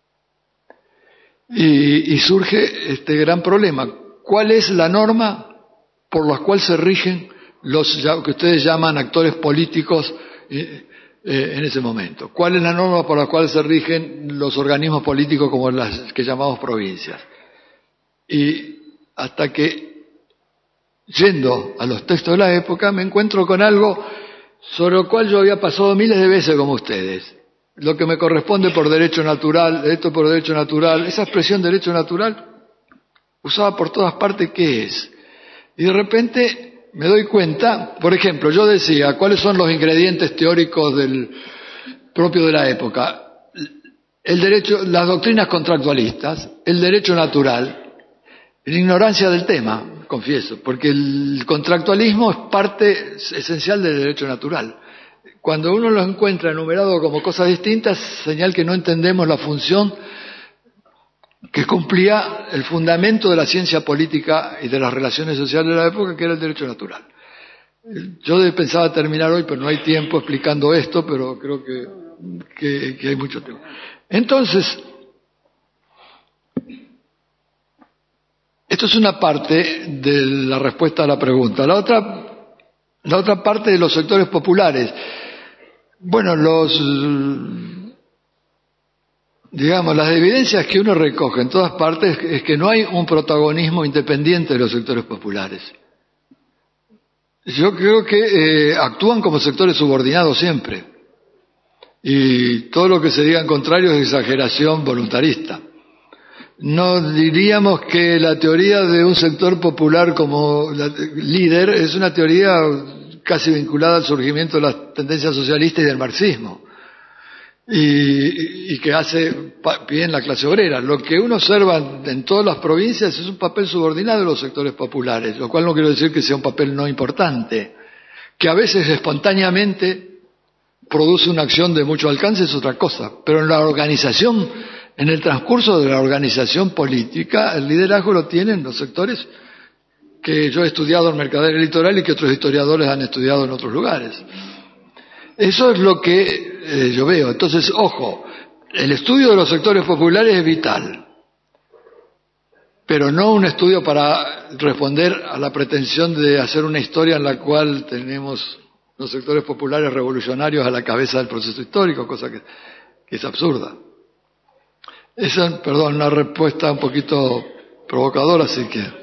Y, y surge este gran problema. ¿Cuál es la norma por la cual se rigen los que ustedes llaman actores políticos eh, eh, en ese momento? ¿Cuál es la norma por la cual se rigen los organismos políticos como las que llamamos provincias? Y hasta que, yendo a los textos de la época, me encuentro con algo sobre lo cual yo había pasado miles de veces como ustedes. Lo que me corresponde por derecho natural, esto por derecho natural, esa expresión derecho natural, usada por todas partes, ¿qué es? Y de repente me doy cuenta, por ejemplo, yo decía, ¿cuáles son los ingredientes teóricos del propio de la época? El derecho, las doctrinas contractualistas, el derecho natural, la ignorancia del tema, confieso, porque el contractualismo es parte esencial del derecho natural. Cuando uno lo encuentra enumerado como cosas distintas, señal que no entendemos la función que cumplía el fundamento de la ciencia política y de las relaciones sociales de la época, que era el derecho natural. Yo pensaba terminar hoy, pero no hay tiempo explicando esto, pero creo que, que, que hay mucho tiempo. Entonces, Esto es una parte de la respuesta a la pregunta. La otra, la otra parte de los sectores populares. Bueno, los, digamos, las evidencias que uno recoge en todas partes es que no hay un protagonismo independiente de los sectores populares. Yo creo que eh, actúan como sectores subordinados siempre. Y todo lo que se diga en contrario es exageración voluntarista. No diríamos que la teoría de un sector popular como la, líder es una teoría casi vinculada al surgimiento de las tendencias socialistas y del marxismo, y, y que hace bien la clase obrera. Lo que uno observa en todas las provincias es un papel subordinado de los sectores populares, lo cual no quiero decir que sea un papel no importante, que a veces espontáneamente produce una acción de mucho alcance, es otra cosa, pero en la organización, en el transcurso de la organización política, el liderazgo lo tienen los sectores que yo he estudiado en Mercader Litoral y que otros historiadores han estudiado en otros lugares. Eso es lo que eh, yo veo. Entonces, ojo, el estudio de los sectores populares es vital, pero no un estudio para responder a la pretensión de hacer una historia en la cual tenemos los sectores populares revolucionarios a la cabeza del proceso histórico, cosa que, que es absurda. Esa es, perdón, una respuesta un poquito provocadora, así que...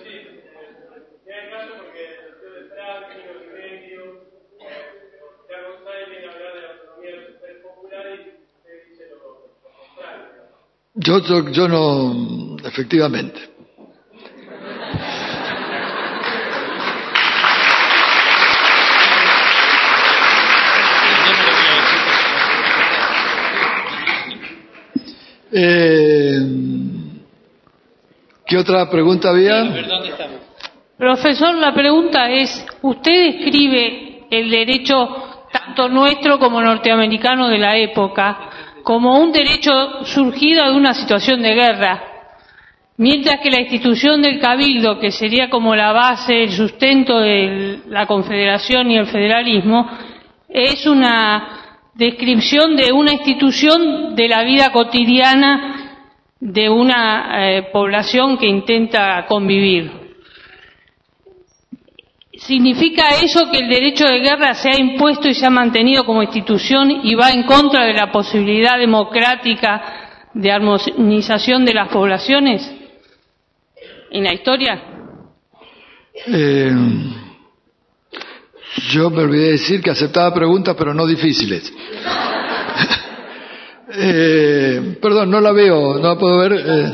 Yo, yo, yo no, efectivamente. Eh, ¿Qué otra pregunta había? ¿Dónde estamos? Profesor, la pregunta es, usted describe el derecho tanto nuestro como norteamericano de la época como un derecho surgido de una situación de guerra, mientras que la institución del cabildo, que sería como la base, el sustento de la confederación y el federalismo, es una descripción de una institución de la vida cotidiana de una eh, población que intenta convivir. ¿Significa eso que el derecho de guerra se ha impuesto y se ha mantenido como institución y va en contra de la posibilidad democrática de armonización de las poblaciones en la historia? Eh, yo me olvidé decir que aceptaba preguntas, pero no difíciles. eh, perdón, no la veo, no la puedo ver. Eh.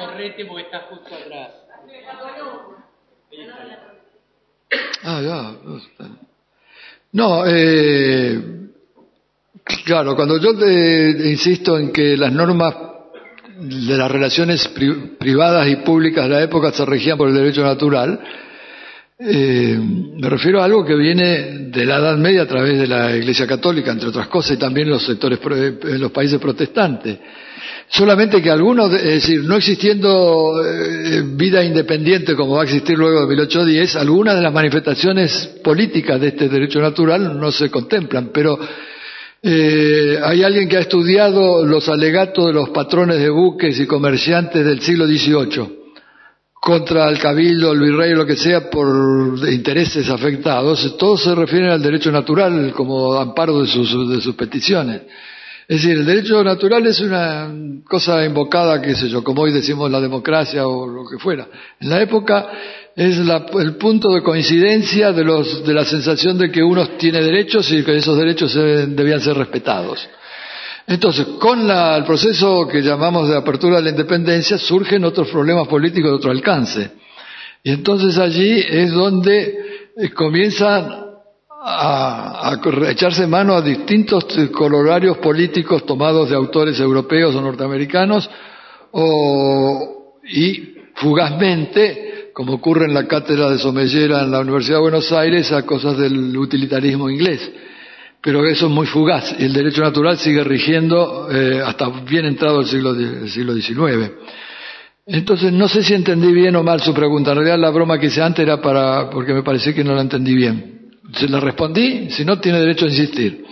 Ah, ya. No, eh, claro, cuando yo te, insisto en que las normas de las relaciones pri, privadas y públicas de la época se regían por el derecho natural, eh, me refiero a algo que viene de la Edad Media a través de la Iglesia Católica, entre otras cosas, y también en los sectores, en los países protestantes. Solamente que algunos, es decir, no existiendo eh, vida independiente como va a existir luego de mil ochocientos diez, algunas de las manifestaciones políticas de este derecho natural no se contemplan, pero eh, hay alguien que ha estudiado los alegatos de los patrones de buques y comerciantes del siglo dieciocho contra el cabildo, el virrey, lo que sea, por intereses afectados. Todos se refieren al derecho natural como amparo de sus, de sus peticiones. Es decir, el derecho natural es una cosa invocada, qué sé yo, como hoy decimos la democracia o lo que fuera. En la época es la, el punto de coincidencia de, los, de la sensación de que uno tiene derechos y que esos derechos se, debían ser respetados. Entonces, con la, el proceso que llamamos de apertura de la independencia, surgen otros problemas políticos de otro alcance. Y entonces allí es donde eh, comienzan A, a echarse mano a distintos colorarios políticos tomados de autores europeos o norteamericanos, o, y fugazmente, como ocurre en la cátedra de Somellera en la Universidad de Buenos Aires, a cosas del utilitarismo inglés. Pero eso es muy fugaz, y el derecho natural sigue rigiendo eh, hasta bien entrado el siglo, el siglo diecinueve. Entonces, no sé si entendí bien o mal su pregunta. En realidad la broma que hice antes era para, porque me pareció que no la entendí bien. Se la respondí, si no, tiene derecho a insistir.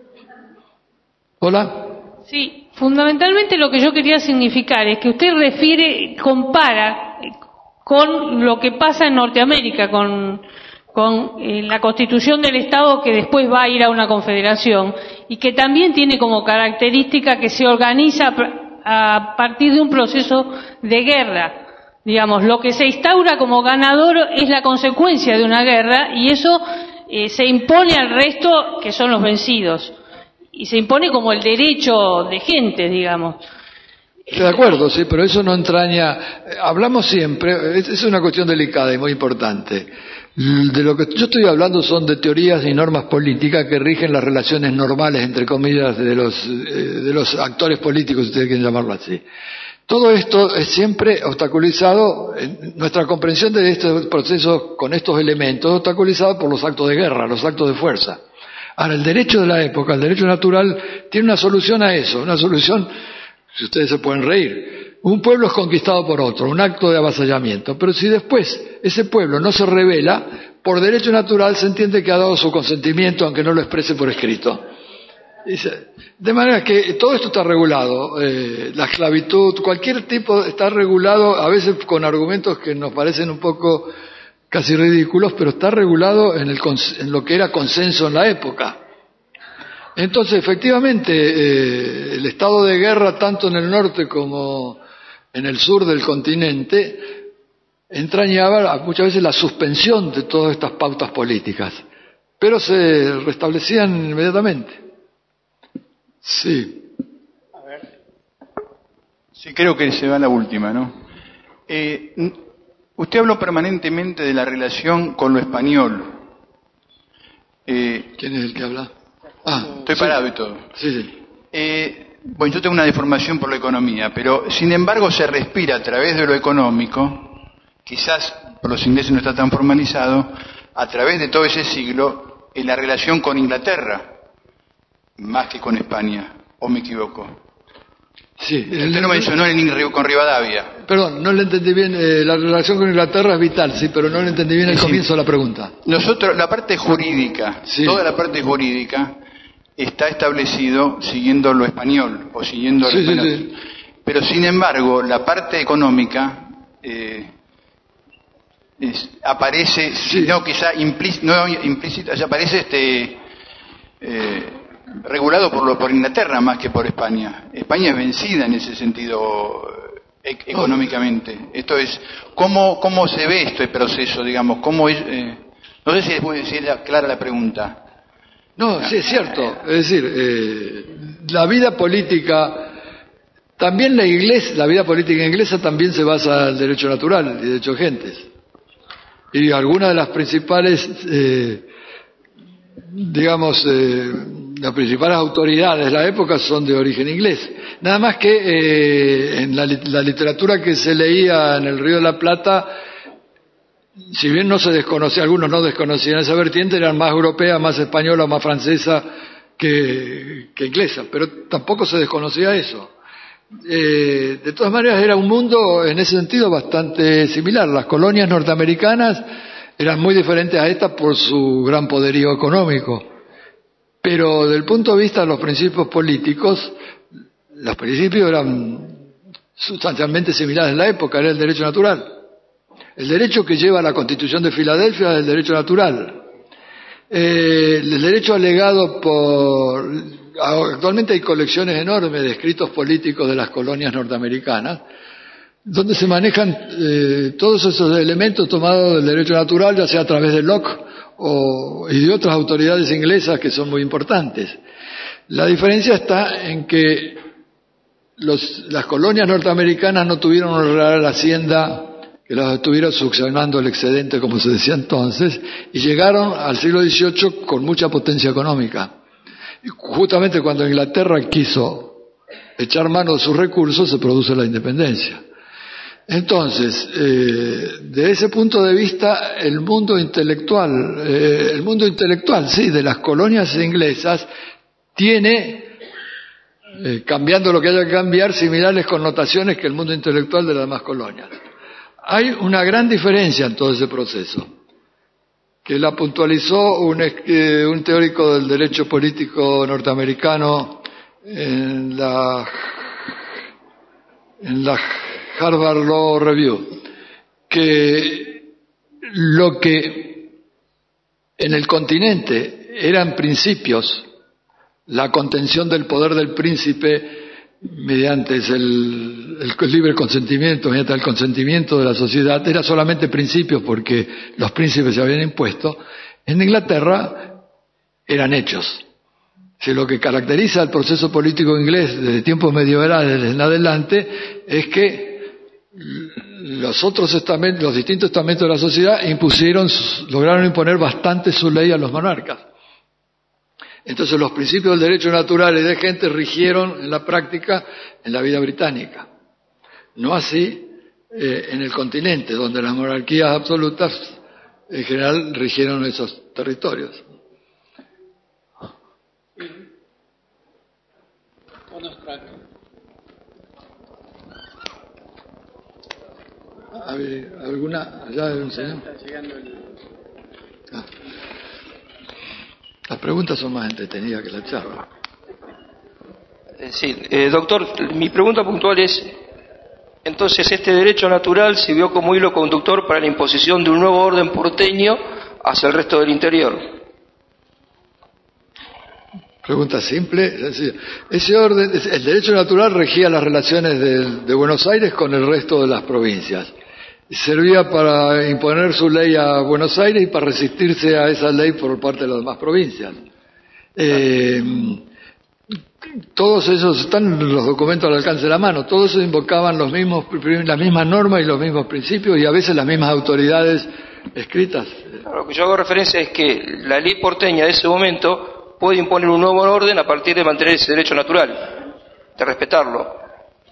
¿Hola? Sí, fundamentalmente lo que yo quería significar es que usted refiere, compara con lo que pasa en Norteamérica, con, con eh, la constitución del Estado que después va a ir a una confederación y que también tiene como característica que se organiza a partir de un proceso de guerra. Digamos, lo que se instaura como ganador es la consecuencia de una guerra y eso eh, se impone al resto, que son los vencidos. Y se impone como el derecho de gente, digamos. Estoy de acuerdo, sí, pero eso no entraña... Hablamos siempre, es una cuestión delicada y muy importante. De lo que yo estoy hablando son de teorías y normas políticas que rigen las relaciones normales, entre comillas, de los, de los actores políticos, si ustedes quieren llamarlo así. Todo esto es siempre obstaculizado, nuestra comprensión de estos procesos con estos elementos, obstaculizado por los actos de guerra, los actos de fuerza. Ahora, el derecho de la época, el derecho natural, tiene una solución a eso, una solución, si ustedes se pueden reír. Un pueblo es conquistado por otro, un acto de avasallamiento, pero si después ese pueblo no se rebela, por derecho natural se entiende que ha dado su consentimiento, aunque no lo exprese por escrito. De manera que todo esto está regulado, eh, la esclavitud, cualquier tipo está regulado, a veces con argumentos que nos parecen un poco casi ridículos, pero está regulado en, el, en lo que era consenso en la época. Entonces, efectivamente, eh, el estado de guerra, tanto en el norte como en el sur del continente, entrañaba muchas veces la suspensión de todas estas pautas políticas, pero se restablecían inmediatamente. Sí. A ver. Sí, creo que se va la última, ¿no? Eh, usted habló permanentemente de la relación con lo español. Eh, ¿Quién es el que habla? Ah, estoy sí. parado y todo. Sí, sí. Eh, bueno, yo tengo una deformación por la economía, pero sin embargo se respira a través de lo económico, quizás por los ingleses no está tan formalizado, a través de todo ese siglo, en la relación con Inglaterra, más que con España, ¿o me equivoco? Sí. Usted no mencionó el con Rivadavia. Perdón, no le entendí bien, eh, la relación con Inglaterra es vital, sí, pero no le entendí bien el sí. comienzo de la pregunta. Nosotros, la parte jurídica, sí. toda la parte jurídica está establecido siguiendo lo español, o siguiendo lo sí, español. Sí, sí. Pero sin embargo, la parte económica eh, es, aparece, sí. no quizá implícita, no implícita, aparece este... Eh, regulado por, lo, por Inglaterra más que por España. España es vencida en ese sentido e económicamente. Esto es, ¿cómo, cómo se ve este proceso, digamos? ¿Cómo es, eh, no sé si es, muy, si es clara la pregunta. No, sí, es cierto. Es decir, eh, la vida política, también la iglesia, la vida política inglesa también se basa en el derecho natural y derecho de gentes. Y algunas de las principales, eh, digamos, eh, las principales autoridades de la época son de origen inglés. Nada más que eh, en la, la literatura que se leía en el Río de la Plata, si bien no se desconocía, algunos no desconocían esa vertiente, eran más europea, más española, más francesa que, que inglesa, pero tampoco se desconocía eso. Eh, de todas maneras era un mundo en ese sentido bastante similar. Las colonias norteamericanas eran muy diferentes a estas por su gran poderío económico. Pero desde el punto de vista de los principios políticos, los principios eran sustancialmente similares en la época, era el derecho natural. El derecho que lleva a la Constitución de Filadelfia es el derecho natural. Eh, el derecho alegado por... Actualmente hay colecciones enormes de escritos políticos de las colonias norteamericanas, donde se manejan eh, todos esos elementos tomados del derecho natural, ya sea a través de Locke o, y de otras autoridades inglesas que son muy importantes. La diferencia está en que los, las colonias norteamericanas no tuvieron una real hacienda que las estuviera succionando el excedente, como se decía entonces, y llegaron al siglo dieciocho con mucha potencia económica. Y justamente cuando Inglaterra quiso echar mano de sus recursos, se produce la independencia. Entonces, eh, de ese punto de vista, el mundo intelectual, eh, el mundo intelectual, sí, de las colonias inglesas, tiene, eh, cambiando lo que haya que cambiar, similares connotaciones que el mundo intelectual de las demás colonias. Hay una gran diferencia en todo ese proceso, que la puntualizó un, eh, un teórico del derecho político norteamericano en la, en la Harvard Law Review, que lo que en el continente eran principios, la contención del poder del príncipe mediante el, el libre consentimiento, mediante el consentimiento de la sociedad, era solamente principios porque los príncipes se habían impuesto, en Inglaterra eran hechos. Si lo que caracteriza el proceso político inglés desde tiempos medievales en adelante es que los otros estamentos, los distintos estamentos de la sociedad impusieron, lograron imponer bastante su ley a los monarcas. Entonces los principios del derecho natural y de gente rigieron en la práctica en la vida británica. No así eh, en el continente, donde las monarquías absolutas en general rigieron esos territorios. ¿Alguna? Allá de un señor. Ah. Las preguntas son más entretenidas que la charla. Eh, sí, eh, doctor, mi pregunta puntual es, entonces este derecho natural sirvió como hilo conductor para la imposición de un nuevo orden porteño hacia el resto del interior. Pregunta simple. Ese orden, el derecho natural regía las relaciones de, de Buenos Aires con el resto de las provincias. Servía para imponer su ley a Buenos Aires y para resistirse a esa ley por parte de las demás provincias. Eh, todos esos están en los documentos al alcance de la mano. Todos esos invocaban los mismos, las mismas normas y los mismos principios y a veces las mismas autoridades escritas. Lo que yo hago referencia es que la ley porteña de ese momento puede imponer un nuevo orden a partir de mantener ese derecho natural, de respetarlo.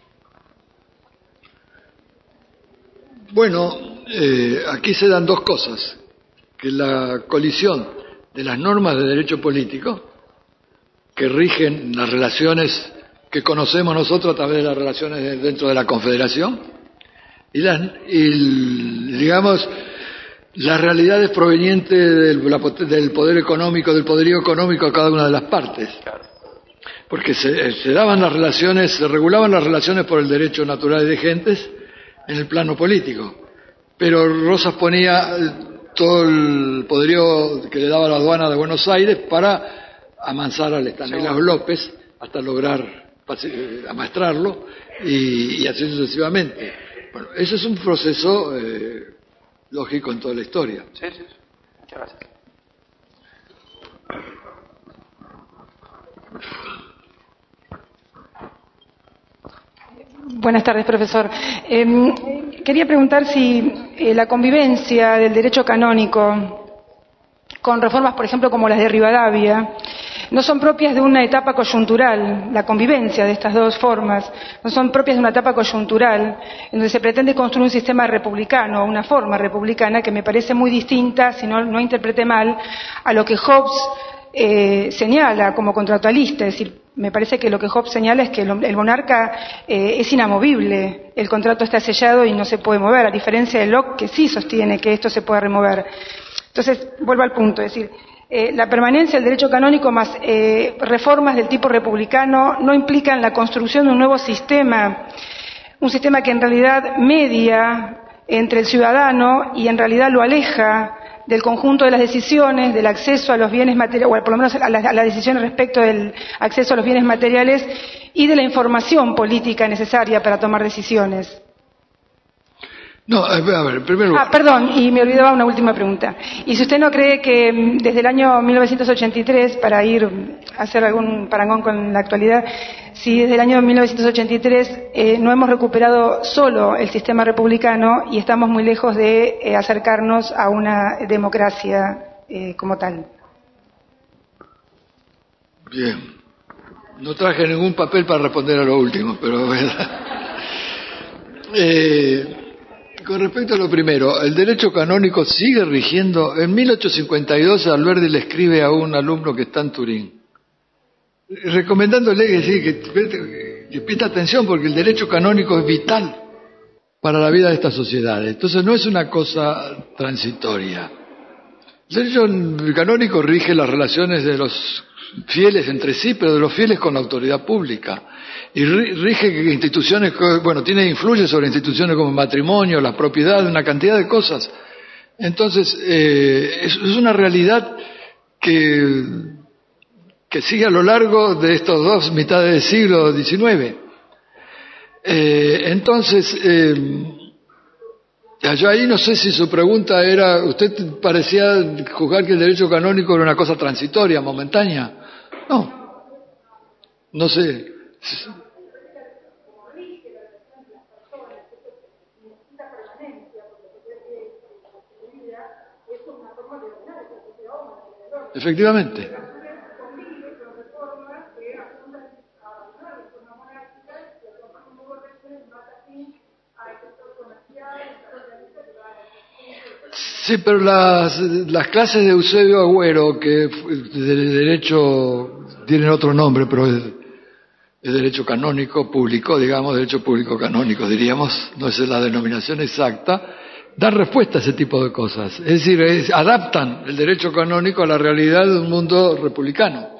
Bueno, eh, aquí se dan dos cosas, que la colisión de las normas de derecho político que rigen las relaciones que conocemos nosotros a través de las relaciones de, dentro de la Confederación y, las, y digamos las realidades provenientes del, la, del poder económico, del poderío económico a cada una de las partes, porque se, se daban las relaciones, se regulaban las relaciones por el derecho natural de gentes en el plano político, pero Rosas ponía todo el poderío que le daba la aduana de Buenos Aires para amansar al Estanislao López hasta lograr amaestrarlo y, y así sucesivamente. Bueno, ese es un proceso eh, lógico en toda la historia. Sí, sí, sí. Muchas gracias. Buenas tardes, profesor. Eh, quería preguntar si eh, la convivencia del derecho canónico con reformas, por ejemplo, como las de Rivadavia, no son propias de una etapa coyuntural. La convivencia de estas dos formas no son propias de una etapa coyuntural en donde se pretende construir un sistema republicano, una forma republicana que me parece muy distinta, si no, no interprete mal, a lo que Hobbes eh, señala como contractualista. Es decir, me parece que lo que Hobbes señala es que el monarca eh, es inamovible, el contrato está sellado y no se puede mover, a diferencia de Locke, que sí sostiene que esto se puede remover. Entonces, vuelvo al punto, es decir, eh, la permanencia del derecho canónico más eh, reformas del tipo republicano no implican la construcción de un nuevo sistema, un sistema que en realidad media entre el ciudadano y en realidad lo aleja del conjunto de las decisiones, del acceso a los bienes materiales, o por lo menos a las, a las decisiones respecto del acceso a los bienes materiales y de la información política necesaria para tomar decisiones. No, a ver, primero... Ah, perdón, y me olvidaba una última pregunta. Y si usted no cree que desde el año mil novecientos ochenta y tres, para ir a hacer algún parangón con la actualidad, si desde el año mil novecientos ochenta y tres eh, no hemos recuperado solo el sistema republicano y estamos muy lejos de eh, acercarnos a una democracia eh, como tal. Bien. No traje ningún papel para responder a lo último, pero... eh... Con respecto a lo primero, el derecho canónico sigue rigiendo. En mil ochocientos cincuenta y dos Alberti le escribe a un alumno que está en Turín, recomendándole que, sí, que, que preste atención porque el derecho canónico es vital para la vida de estas sociedades. Entonces no es una cosa transitoria. El derecho canónico rige las relaciones de los fieles entre sí, pero de los fieles con la autoridad pública. Y rige que instituciones, bueno, tiene influye sobre instituciones como el matrimonio, la propiedad, una cantidad de cosas. Entonces, eh, es, es una realidad que, que sigue a lo largo de estos dos mitades del siglo diecinueve. Eh, entonces, eh, yo ahí no sé si su pregunta era, usted parecía juzgar que el derecho canónico era una cosa transitoria, momentánea. No, no sé. Efectivamente. Sí, pero las, las clases de Eusebio Agüero, que de derecho tienen otro nombre, pero es, es derecho canónico público, digamos, derecho público canónico, diríamos, no es la denominación exacta, dan respuesta a ese tipo de cosas. Es decir, es, adaptan el derecho canónico a la realidad de un mundo republicano.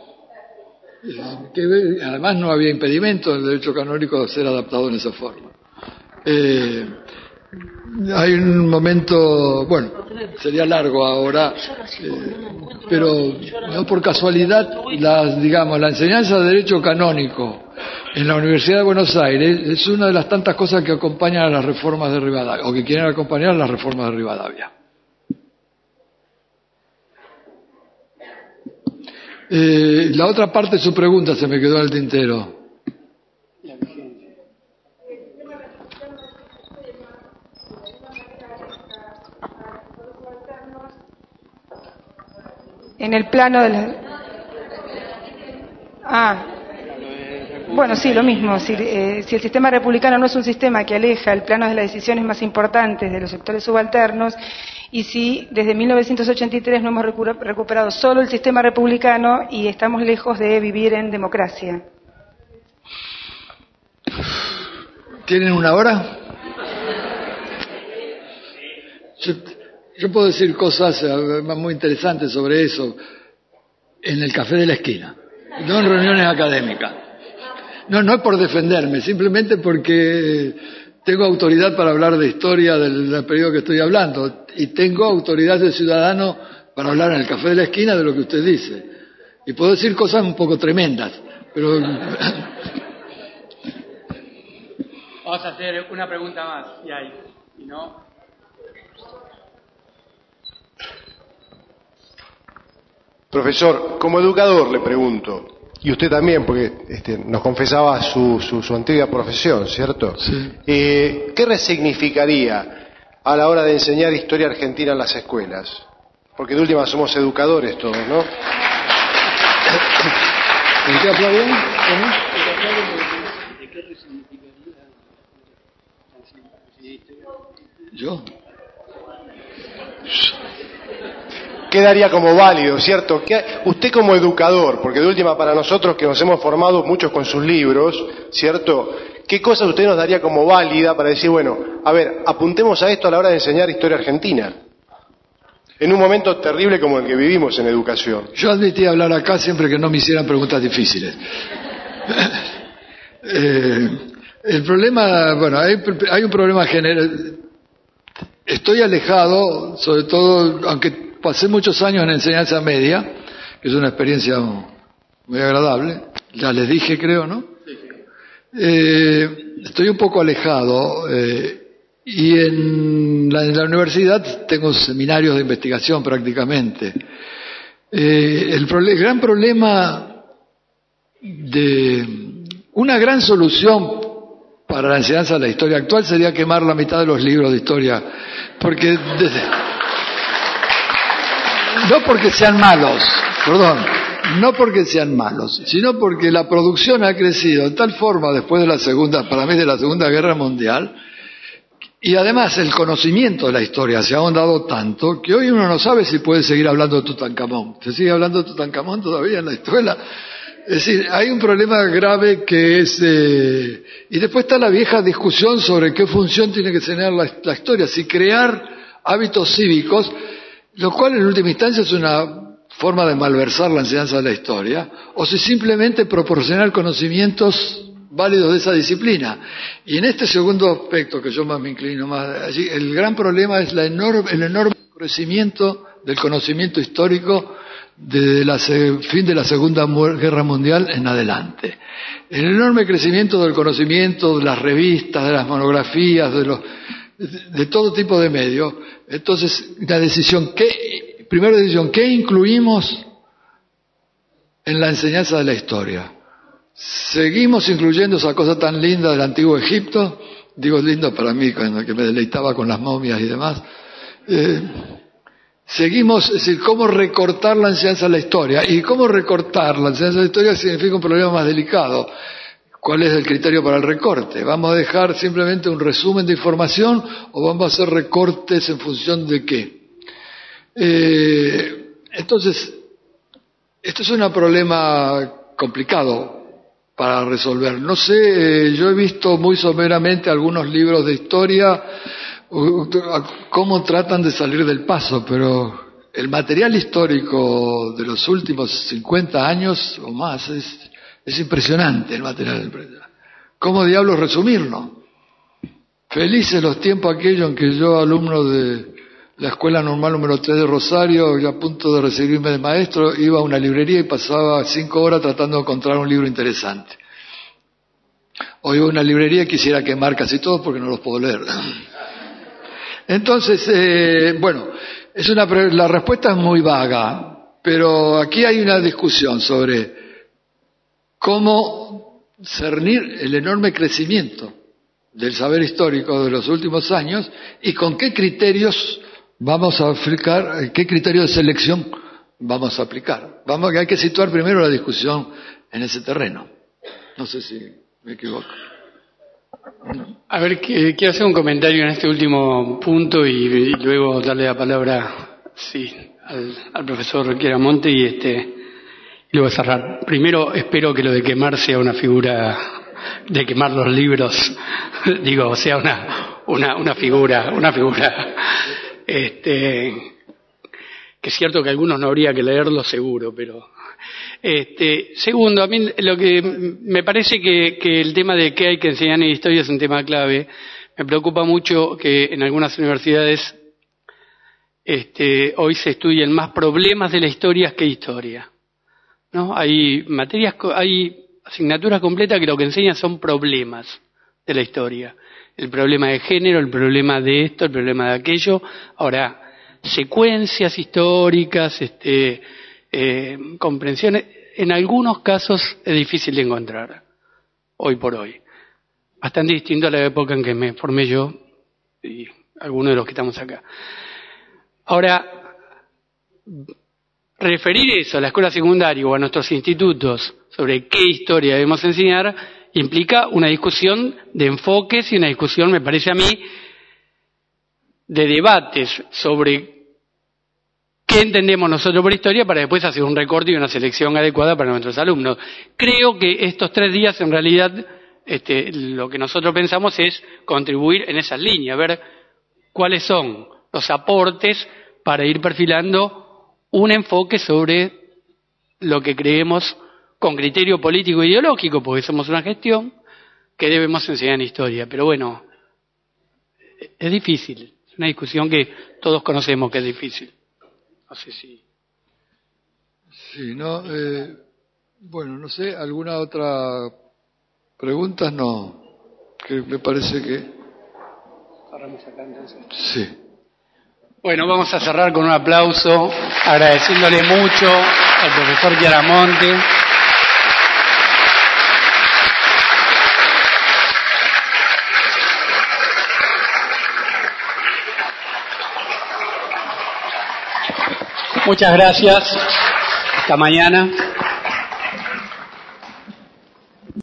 Que además no había impedimento en el derecho canónico de ser adaptado en esa forma. Eh, hay un momento, bueno, sería largo ahora, eh, pero no por casualidad, la, digamos, la enseñanza de derecho canónico en la Universidad de Buenos Aires es una de las tantas cosas que acompañan a las reformas de Rivadavia, o que quieren acompañar a las reformas de Rivadavia. Eh, la otra parte de su pregunta se me quedó en el tintero. En el plano de la... Ah, bueno, sí, lo mismo. Si, eh, si el sistema republicano no es un sistema que aleja el plano de las decisiones más importantes de los sectores subalternos, y si desde mil novecientos ochenta y tres no hemos recu- recuperado solo el sistema republicano y estamos lejos de vivir en democracia. ¿Tienen una hora? Yo, yo puedo decir cosas muy interesantes sobre eso en el café de la esquina, no en reuniones académicas. No, no es por defenderme, simplemente porque tengo autoridad para hablar de historia del, del periodo que estoy hablando, y tengo autoridad de ciudadano para hablar en el café de la esquina de lo que usted dice. Y puedo decir cosas un poco tremendas, pero... Vamos a hacer una pregunta más, y ahí, y no... Profesor, como educador le pregunto, y usted también, porque este, nos confesaba su, su, su antigua profesión, ¿cierto? Sí. Eh, ¿Qué resignificaría a la hora de enseñar historia argentina en las escuelas? Porque de última somos educadores todos, ¿no? ¿En qué aplauden? ¿De qué resignificaría? ¿Yo? Quedaría como válido, ¿cierto? ¿Qué, usted como educador, porque de última para nosotros que nos hemos formado muchos con sus libros, ¿cierto? ¿Qué cosas usted nos daría como válida para decir, bueno, a ver, apuntemos a esto a la hora de enseñar historia argentina? En un momento terrible como el que vivimos en educación. Yo admití hablar acá siempre que no me hicieran preguntas difíciles. eh, el problema, bueno, hay, hay un problema general. Estoy alejado, sobre todo, aunque pasé muchos años en enseñanza media, que es una experiencia muy agradable, ya les dije, creo, ¿no? Eh, estoy un poco alejado, eh, y en la, en la universidad tengo seminarios de investigación prácticamente. Eh, el, pro, el gran problema de una gran solución para la enseñanza de la historia actual sería quemar la mitad de los libros de historia, porque desde, no porque sean malos, perdón, no porque sean malos, sino porque la producción ha crecido de tal forma después de la segunda, para mí de la Segunda Guerra Mundial, y además el conocimiento de la historia se ha ahondado tanto que hoy uno no sabe si puede seguir hablando de Tutankamón. ¿Se sigue hablando de Tutankamón todavía en la escuela? Es decir, hay un problema grave que es... Eh, y después está la vieja discusión sobre qué función tiene que tener la, la historia, si crear hábitos cívicos. lo cual en última instancia es una forma de malversar la enseñanza de la historia, o si simplemente proporcionar conocimientos válidos de esa disciplina. Y en este segundo aspecto, que yo más me inclino más allí, el gran problema es la enorme, el enorme crecimiento del conocimiento histórico desde el fin de la Segunda Guerra Mundial en adelante. El enorme crecimiento del conocimiento, de las revistas, de las monografías, de, los, de todo tipo de medios. Entonces, la decisión, ¿qué, primera decisión, ¿qué incluimos en la enseñanza de la historia? ¿Seguimos incluyendo esa cosa tan linda del antiguo Egipto? Digo lindo para mí, cuando que me deleitaba con las momias y demás. Eh, Seguimos, es decir, cómo recortar la enseñanza de la historia. Y cómo recortar la enseñanza de la historia significa un problema más delicado. ¿Cuál es el criterio para el recorte? ¿Vamos a dejar simplemente un resumen de información o vamos a hacer recortes en función de qué? Eh, entonces, esto es un problema complicado para resolver. No sé, eh, yo he visto muy someramente algunos libros de historia cómo tratan de salir del paso, pero el material histórico de los últimos cincuenta años o más es, es impresionante. El material, ¿cómo diablos resumirlo? Felices los tiempos aquellos en que yo, alumno de la Escuela Normal número tres de Rosario, ya a punto de recibirme de maestro, iba a una librería y pasaba cinco horas tratando de encontrar un libro interesante. Hoy voy a una librería y quisiera quemar casi todos porque no los puedo leer. Entonces, eh, bueno, es una, la respuesta es muy vaga, pero aquí hay una discusión sobre cómo cernir el enorme crecimiento del saber histórico de los últimos años y con qué criterios vamos a aplicar, qué criterios de selección vamos a aplicar. Vamos, hay que situar primero la discusión en ese terreno. No sé si me equivoco. A ver, quiero hacer un comentario en este último punto y, y luego darle la palabra sí, al, al profesor Chiaramonte y, este, y luego cerrar. Primero, espero que lo de quemar sea una figura, de quemar los libros, digo, sea una, una, una figura, una figura, este, que es cierto que algunos no habría que leerlo seguro, pero... Este, segundo, a mí lo que me parece que, que el tema de qué hay que enseñar en historia es un tema clave. Me preocupa mucho que en algunas universidades este, hoy se estudien más problemas de la historia que historia, ¿no? Hay materias, hay asignaturas completas que lo que enseñan son problemas de la historia. El problema de género, el problema de esto, el problema de aquello. Ahora, secuencias históricas, este, Eh, comprensiones, en algunos casos es difícil de encontrar, hoy por hoy. Bastante distinto a la época en que me formé yo y algunos de los que estamos acá. Ahora, referir eso a la escuela secundaria o a nuestros institutos sobre qué historia debemos enseñar implica una discusión de enfoques y una discusión, me parece a mí, de debates sobre ¿qué entendemos nosotros por historia para después hacer un recorte y una selección adecuada para nuestros alumnos? Creo que estos tres días en realidad este, lo que nosotros pensamos es contribuir en esas líneas, ver cuáles son los aportes para ir perfilando un enfoque sobre lo que creemos con criterio político e ideológico, porque somos una gestión que debemos enseñar en historia. Pero bueno, es difícil, es una discusión que todos conocemos que es difícil. No sé si... Sí, no, eh, bueno, no sé, ¿alguna otra pregunta? No, que me parece que... Cerramos acá entonces. Sí. Bueno, vamos a cerrar con un aplauso, agradeciéndole mucho al profesor Chiaramonte. Muchas gracias. Hasta mañana.